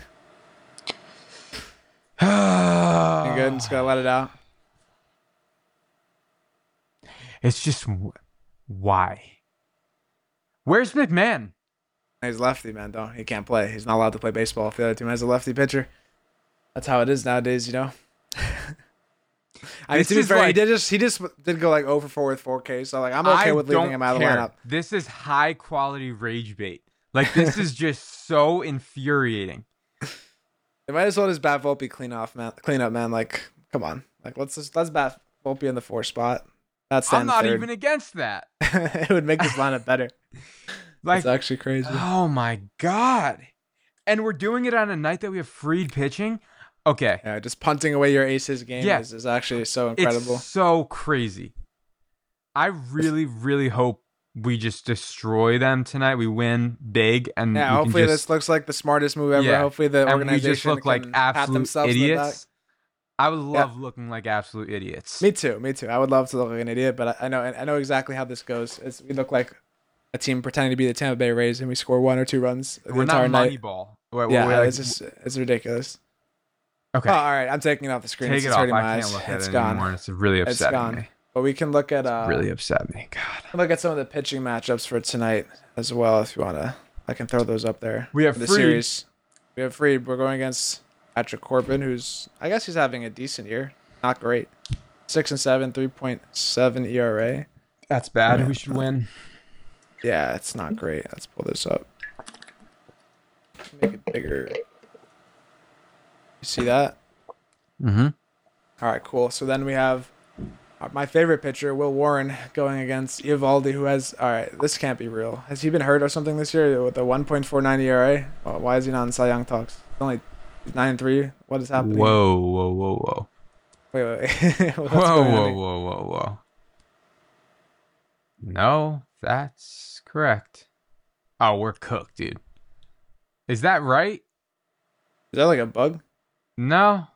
You good? Just gotta let it out. It's just why? Where's McMahon? He's lefty, man. He can't play. He's not allowed to play baseball if the other team has a lefty pitcher. That's how it is nowadays, you know. I mean, This to be is fair, like- he just did go like 0 for 4 with 4K. So like, I'm okay with leaving him out of the lineup. This is high quality rage bait. Like this is just so infuriating. They might as well just bat Volpe clean up, man. Like, come on, like let's bat Volpe in the 4 spot. That's I'm not third. even against that. It would make this lineup better. Like, it's actually crazy. oh my god! And we're doing it on a night that we have freed pitching. Okay, Yeah, just punting away your aces game Yeah. is actually so incredible. it's so crazy. I really, really hope we just destroy them tonight. We win big, and Yeah, we hopefully can just, this looks like the smartest move ever. Yeah. Hopefully the and we organization just look like can pat absolute themselves in the back. idiots. I would love looking like absolute idiots. Me too. I would love to look like an idiot, but I know exactly how this goes. We look like a team pretending to be the Tampa Bay Rays, and we score 1 or 2 runs the We're entire not night. Moneyball. Yeah, it's ridiculous. Okay. Oh, all right, I'm taking it off the screen. Take it's it off. hurting I my can't eyes. look at It's it gone. anymore. And it's really It's upsetting gone. me. But we can look at Really upset me. God. look at some of the pitching matchups for tonight as well. If you wanna, I can throw those up there. We have for the Fried. series. We have Fried. We're going against Patrick Corbin, who's I guess he's having a decent year. Not great. 6-7, 3.7 ERA. That's bad. Yeah. We should win. Yeah, it's not great. Let's pull this up. Make it bigger. You see that? Mm-hmm. All right, cool. So then we have my favorite pitcher, Will Warren, going against Eovaldi, who has. All right, this can't be real. Has he been hurt or something this year with a 1.49 ERA? Well, why is he not in Cy Young talks? He's only 9-3. What is happening? Whoa. Wait. What's Whoa, going on here? whoa. No, that's correct. Oh, we're cooked, dude. Is that right? Is that like a bug? No.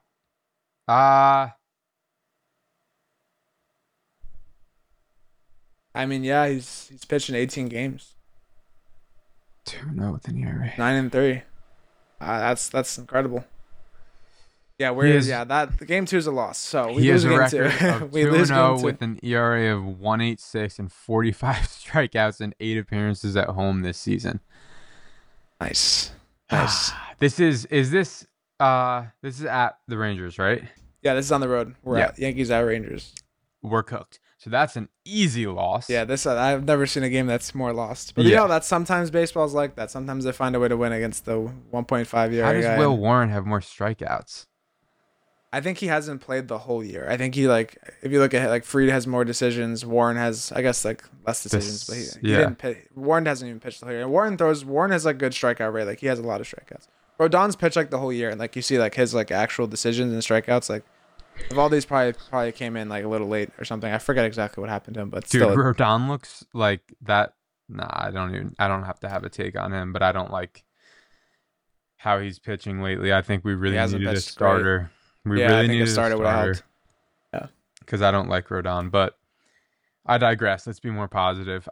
I mean, yeah, he's pitching 18 games, 2-0 with an ERA. 9-3. That's incredible. Yeah, the game 2 is a loss. So we He has lose a game record 2. of We lose game 2-0 2. with an ERA of 1.86 and 45 strikeouts and 8 appearances at home this season. Nice. This is at the Rangers, right? Yeah, this is on the road. We're Yeah. at Yankees at Rangers. We're cooked. So that's an easy loss. Yeah, I've never seen a game that's more lost. But Yeah. that's sometimes baseball's like that. Sometimes they find a way to win against the 1.5 ERA How does guy. Will Warren have more strikeouts? I think he hasn't played the whole year. I think he if you look at it, like Fried has more decisions. Warren has, I guess, like less decisions. But he didn't pitch. Warren hasn't even pitched the whole year. And Warren has like good strikeout rate. Like he has a lot of strikeouts. Rodon's pitched like the whole year, and like you see like his like actual decisions and strikeouts. Like Eovaldi's probably came in like a little late or something. I forget exactly what happened to him, but Dude, still, Rodon looks like that. Nah, I don't have to have a take on him, but I don't like how he's pitching lately. I think we really hasn't needed a pitched starter. We I really think needed a starter would have helped. Yeah. Because I don't like Rodon, but I digress. Let's be more positive.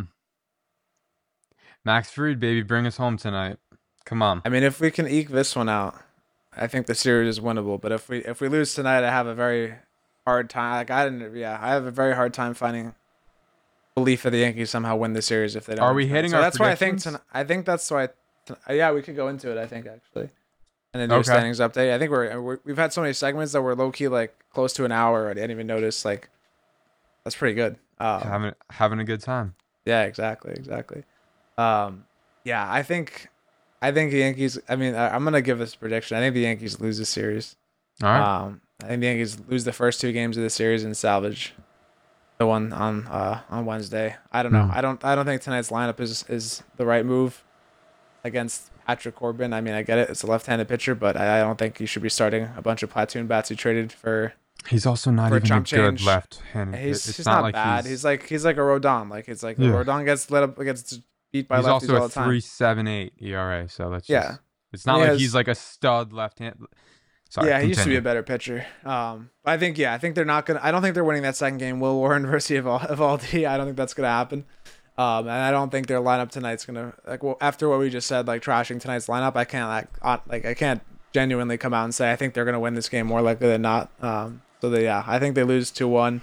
Max Fried, baby, bring us home tonight. Come on. I mean, if we can eke this one out, I think the series is winnable. But if we lose tonight, I have a very hard time. Like I have a very hard time finding belief that the Yankees somehow win the series if they don't. Are win we tonight. hitting So our that's why I think predictions? I think that's why. Yeah, we could go into it. I think actually, and then do a Okay. standings update. I think we've had so many segments that were low key like close to an hour already. I didn't even notice. Like that's pretty good. Having a good time. Yeah, exactly. Yeah, I think the Yankees. I mean, I'm gonna give this prediction. I think the Yankees lose the series. All right. I think the Yankees lose the first 2 games of the series and salvage the one on Wednesday. I don't know. I don't think tonight's lineup is the right move against Patrick Corbin. I mean, I get it. It's a left-handed pitcher, but I don't think you should be starting a bunch of platoon bats who traded for. He's also not for a even a jump good change. left-handed. He's It's not like bad. He's like a Rodon. Like it's like Yeah. Rodon gets lit up, gets beat by He's lefties also all a the time. 3.78 ERA. So that's Yeah. just, it's not He like has- he's like a stud left-hand. Sorry. Yeah, he used to be continue. a better pitcher. I think they're not gonna. I don't think they're winning that second game. Will Warren versus Eovaldi. I don't think that's gonna happen. And I don't think their lineup tonight's gonna after what we just said, like trashing tonight's lineup. I can't genuinely come out and say I think they're gonna win this game more likely than not. I think they lose 2-1.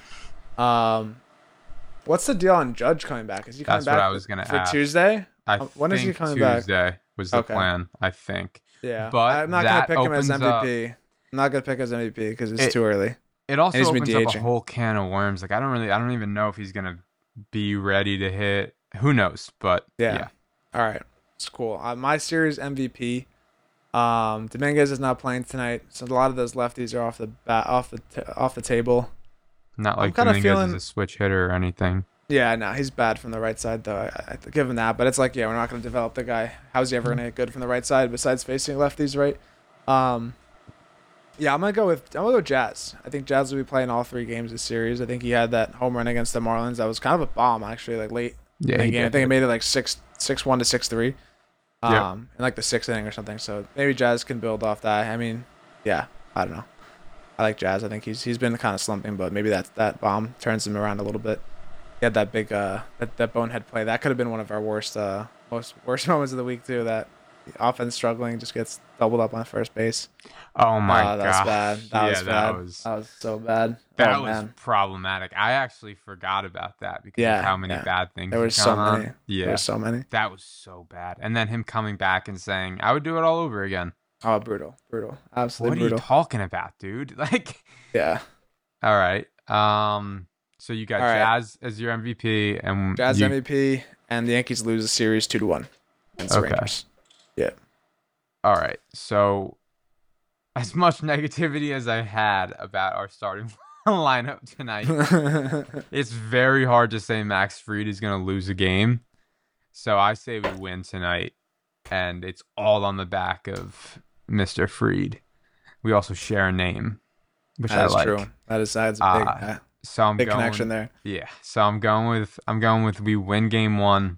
What's the deal on Judge coming back? Is he coming That's back what I was gonna for ask. Tuesday? I when is he think coming back? Tuesday was the Okay. plan, I think. Yeah, But I'm not gonna that pick him as opens up- MVP. I'm not gonna pick his MVP because it's It- too early. It also he's been opens up a DHing. whole can of worms. Like I don't even know if he's gonna be ready to hit. Who knows? But yeah. All right, it's cool. My series MVP. Dominguez is not playing tonight, so a lot of those lefties are off the table. Not like kinda Dominguez feeling- is a switch hitter or anything. Yeah, no, he's bad from the right side though. I give him that, but it's like, yeah, we're not going to develop the guy. How's he ever going to get good from the right side besides facing lefties, right? Yeah, I'm gonna go Jazz. I think Jazz will be playing all 3 games this series. I think he had that home run against the Marlins. That was kind of a bomb actually, like late Yeah, in the he game. I did. think it made it like 6-1 to 6-3. Yep. In like the 6th inning or something. So maybe Jazz can build off that. I mean, yeah, I don't know. I like Jazz. I think he's been kind of slumping, but maybe that bomb turns him around a little bit. He had that big that bonehead play. That could have been one of our worst worst moments of the week too. That the offense struggling just gets doubled up on first base. Oh my god, That's bad. That was bad. that was so bad. that Oh, was man. problematic. I actually forgot about that because Yeah, of how many yeah. bad things There had were so gone on. many. Yeah, There were so many. that was so bad. And then him coming back and saying, "I would do it all over again." Oh, brutal, absolutely What are you brutal. talking about, dude? Like, Yeah, all right. So you got All right. Jazz as your MVP, and Jazz you, MVP, and the Yankees lose the series 2-1 against the Okay. Rangers. Yeah. All right. So, as much negativity as I had about our starting lineup tonight, it's very hard to say Max Fried is going to lose a game. So I say we win tonight, and it's all on the back of Mr. Fried. We also share a name, which I That's like. true. That's a big, So I'm big going, connection there. Yeah. So I'm going with we win game 1.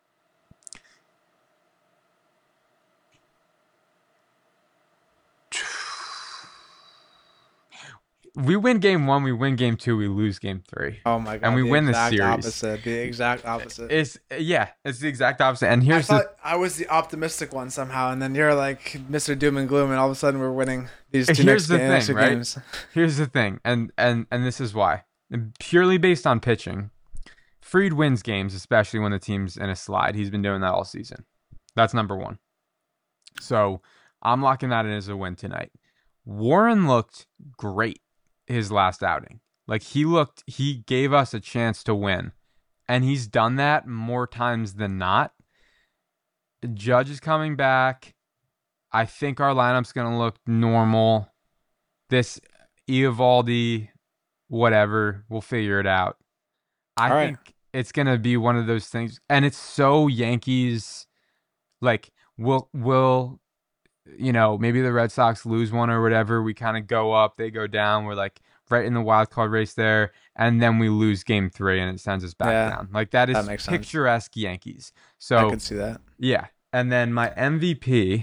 We win game 1, we win game 2, we lose game 3. Oh my god! And we win the exact series. Opposite. The exact opposite. It's the exact opposite. And I here's thought I was the optimistic one somehow, and then you're like Mr. Doom and Gloom, and all of a sudden we're winning these two Here's next the thing, two right? games. here's the thing, and this is why. Purely based on pitching, Fried wins games, especially when the team's in a slide. He's been doing that all season. That's number 1. So I'm locking that in as a win tonight. Warren looked great his last outing. Like he gave us a chance to win. And he's done that more times than not. Judge is coming back. I think our lineup's going to look normal. This Eovaldi, whatever, we'll figure it out. I All right. think it's going to be one of those things. And it's so Yankees, like, we'll maybe the Red Sox lose one or whatever. We kind of go up, they go down. We're like right in the wild card race there. And then we lose game 3 and it sends us back down. Like that is makes sense. picturesque Yankees. I So could see that. yeah. And then my MVP.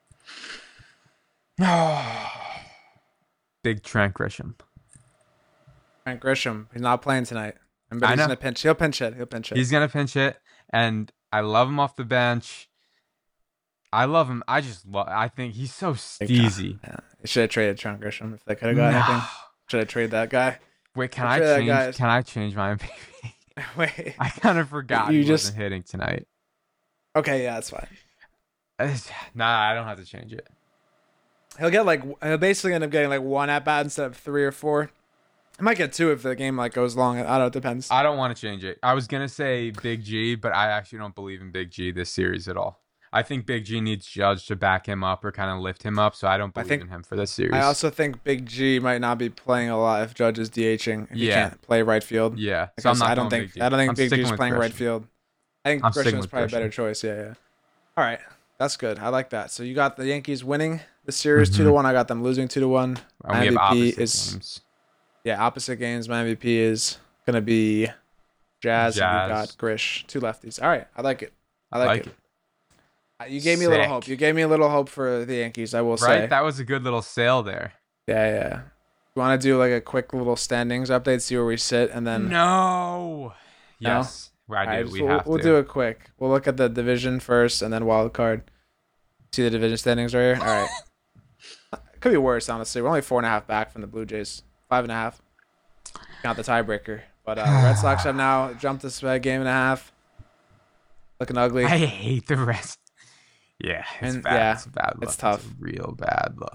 Big Trent Grisham. Frank Grisham, he's not playing tonight. But I he's know. gonna pinch. He'll pinch it. He's going to pinch it. And I love him off the bench. I love him. I think he's so steezy. Yeah. They should have traded Trent Grisham if they could have got anything. Should have traded that guy. Wait, can I'm I sure that change? guy's- Can I change my MVP? Wait. I kind of forgot You he just- wasn't hitting tonight. Okay, yeah, that's fine. Nah, I don't have to change it. He'll basically end up getting like 1 at bat instead of 3 or 4. I might get 2 if the game like goes long. I don't know. It depends. I don't want to change it. I was gonna say Big G, but I actually don't believe in Big G this series at all. I think Big G needs Judge to back him up or kind of lift him up, so I don't believe in him for this series. I also think Big G might not be playing a lot if Judge is DHing. If he Yeah. can't play right field. yeah, so Because I'm not I don't going think Big G. I don't think I'm Big sticking G's with playing right Grisham. field. I think I'm sticking Grisham's with probably a better Grisham. choice. Yeah. All right, that's good. I like that. So you got the Yankees winning the series Mhm. 2-1. I got them losing 2-1. And My we have MVP opposite is games. opposite games. My MVP is gonna be Jazz. And you got Grish, 2 lefties. All right, I like it. I like it. You gave me a little Sick. hope. You gave me a little hope for the Yankees. I will Right, say. that was a good little sale there. Yeah. You want to do like a quick little standings update, see where we sit, and then No. Yes, I do. Alright, We we'll, have we'll to. do it quick. We'll look at the division first, and then wild card. See the division standings right here. All right. It could be worse, honestly. We're only 4.5 back from the Blue Jays. 5.5. Count the tiebreaker. But the Red Sox have now jumped this game and a half. Looking ugly. I hate the rest. Yeah, it's And, bad. yeah, It's a bad look. it's tough. a real bad look.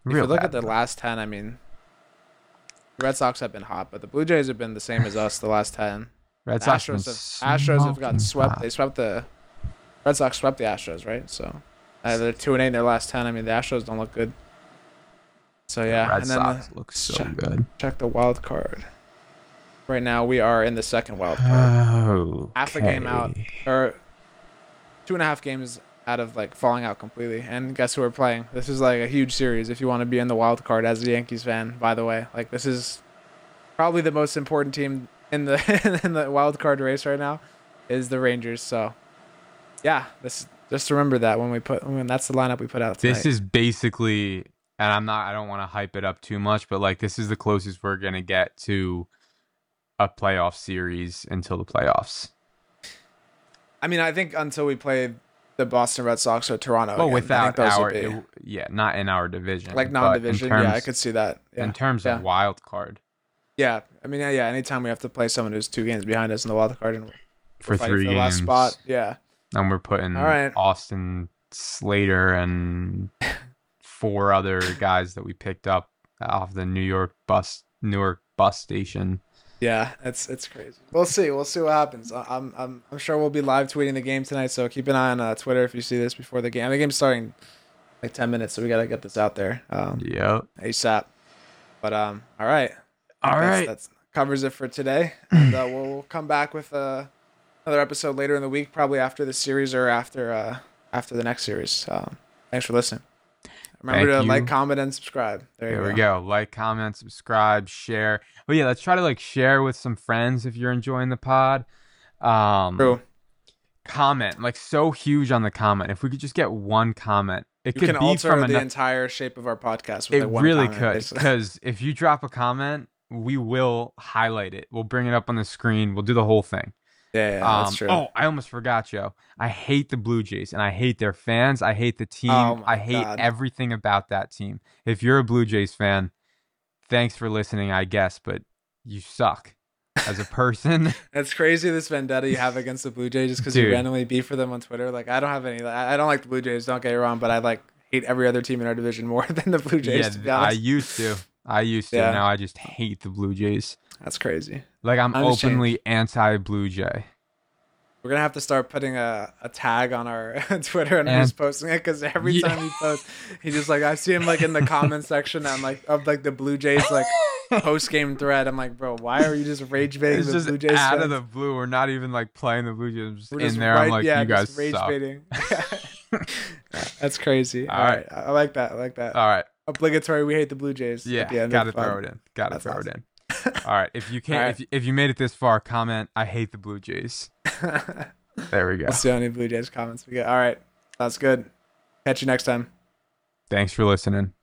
if you look at the last 10, I mean, the Red Sox have been hot, but the Blue Jays have been the same as us the last 10. Red Sox Astros have gotten swept. They swept the Red Sox swept the Astros, right? So they're 2-8 in their last 10. I mean, the Astros don't look good. So yeah, Red Sox looks so good. Check the wild card. Right now, we are in the second wild card. Okay. Half a game out, or 2.5 games out of like falling out completely. And guess who we're playing? This is like a huge series if you want to be in the wild card as a Yankees fan. By the way, like this is probably the most important team in the in the wild card race right now is the Rangers. So yeah, this just remember that when that's the lineup we put out tonight. This is basically, and I don't want to hype it up too much, but like this is the closest we're gonna get to a playoff series until the playoffs. I mean, I think until we play the Boston Red Sox or Toronto. Well, without not in our division. Like non-division, yeah, I could see that. Yeah. In terms of wild card. Yeah, I mean, yeah. Anytime we have to play someone who's 2 games behind us in the wild card and for 3 games, the last spot, yeah. And we're putting Austin Slater and 4 other guys that we picked up off the Newark bus station. Yeah, it's crazy. We'll see what happens. I'm sure we'll be live tweeting the game tonight, so keep an eye on Twitter if you see this before the game. The game's starting like 10 minutes, so we gotta get this out there. ASAP. But all right. That covers it for today, and we'll come back with another episode later in the week, probably after the series or after the next series. Thanks for listening. Remember to like, comment, and subscribe. There we go. Like, comment, subscribe, share. Oh yeah, let's try to share with some friends if you're enjoying the pod. True. Comment, so huge on the comment. If we could just get one comment, it could can be alter from the entire shape of our podcast. With it one really comment, could, because if you drop a comment, we will highlight it. We'll bring it up on the screen. We'll do the whole thing. Yeah, that's true. Oh, I almost forgot, Joe. I hate the Blue Jays, and I hate their fans. I hate the team. I hate everything about that team. If you're a Blue Jays fan, thanks for listening, I guess, but you suck as a person. That's crazy, this vendetta you have against the Blue Jays just because you randomly beef for them on Twitter. I don't have any. I don't like the Blue Jays, don't get me wrong, but I hate every other team in our division more than the Blue Jays, to be honest. I used to. Now I just hate the Blue Jays. That's crazy. I'm openly anti-Blue Jay. We're going to have to start putting a tag on our Twitter and just posting it, because every time he posts, he just I see him in the comment section and of the Blue Jays post-game thread. I'm like, bro, why are you just rage baiting the Blue Jays? Out of the blue. We're not even playing the Blue Jays. We're just in there. I'm you guys rage suck. Baiting. That's crazy. All right. I like that. All right. Obligatory. We hate the Blue Jays. Yeah. Got to throw it in. All right. If you can't, if you made it this far, comment, I hate the Blue Jays. There we go. Let's see how many Blue Jays comments we get. All right. That's good. Catch you next time. Thanks for listening.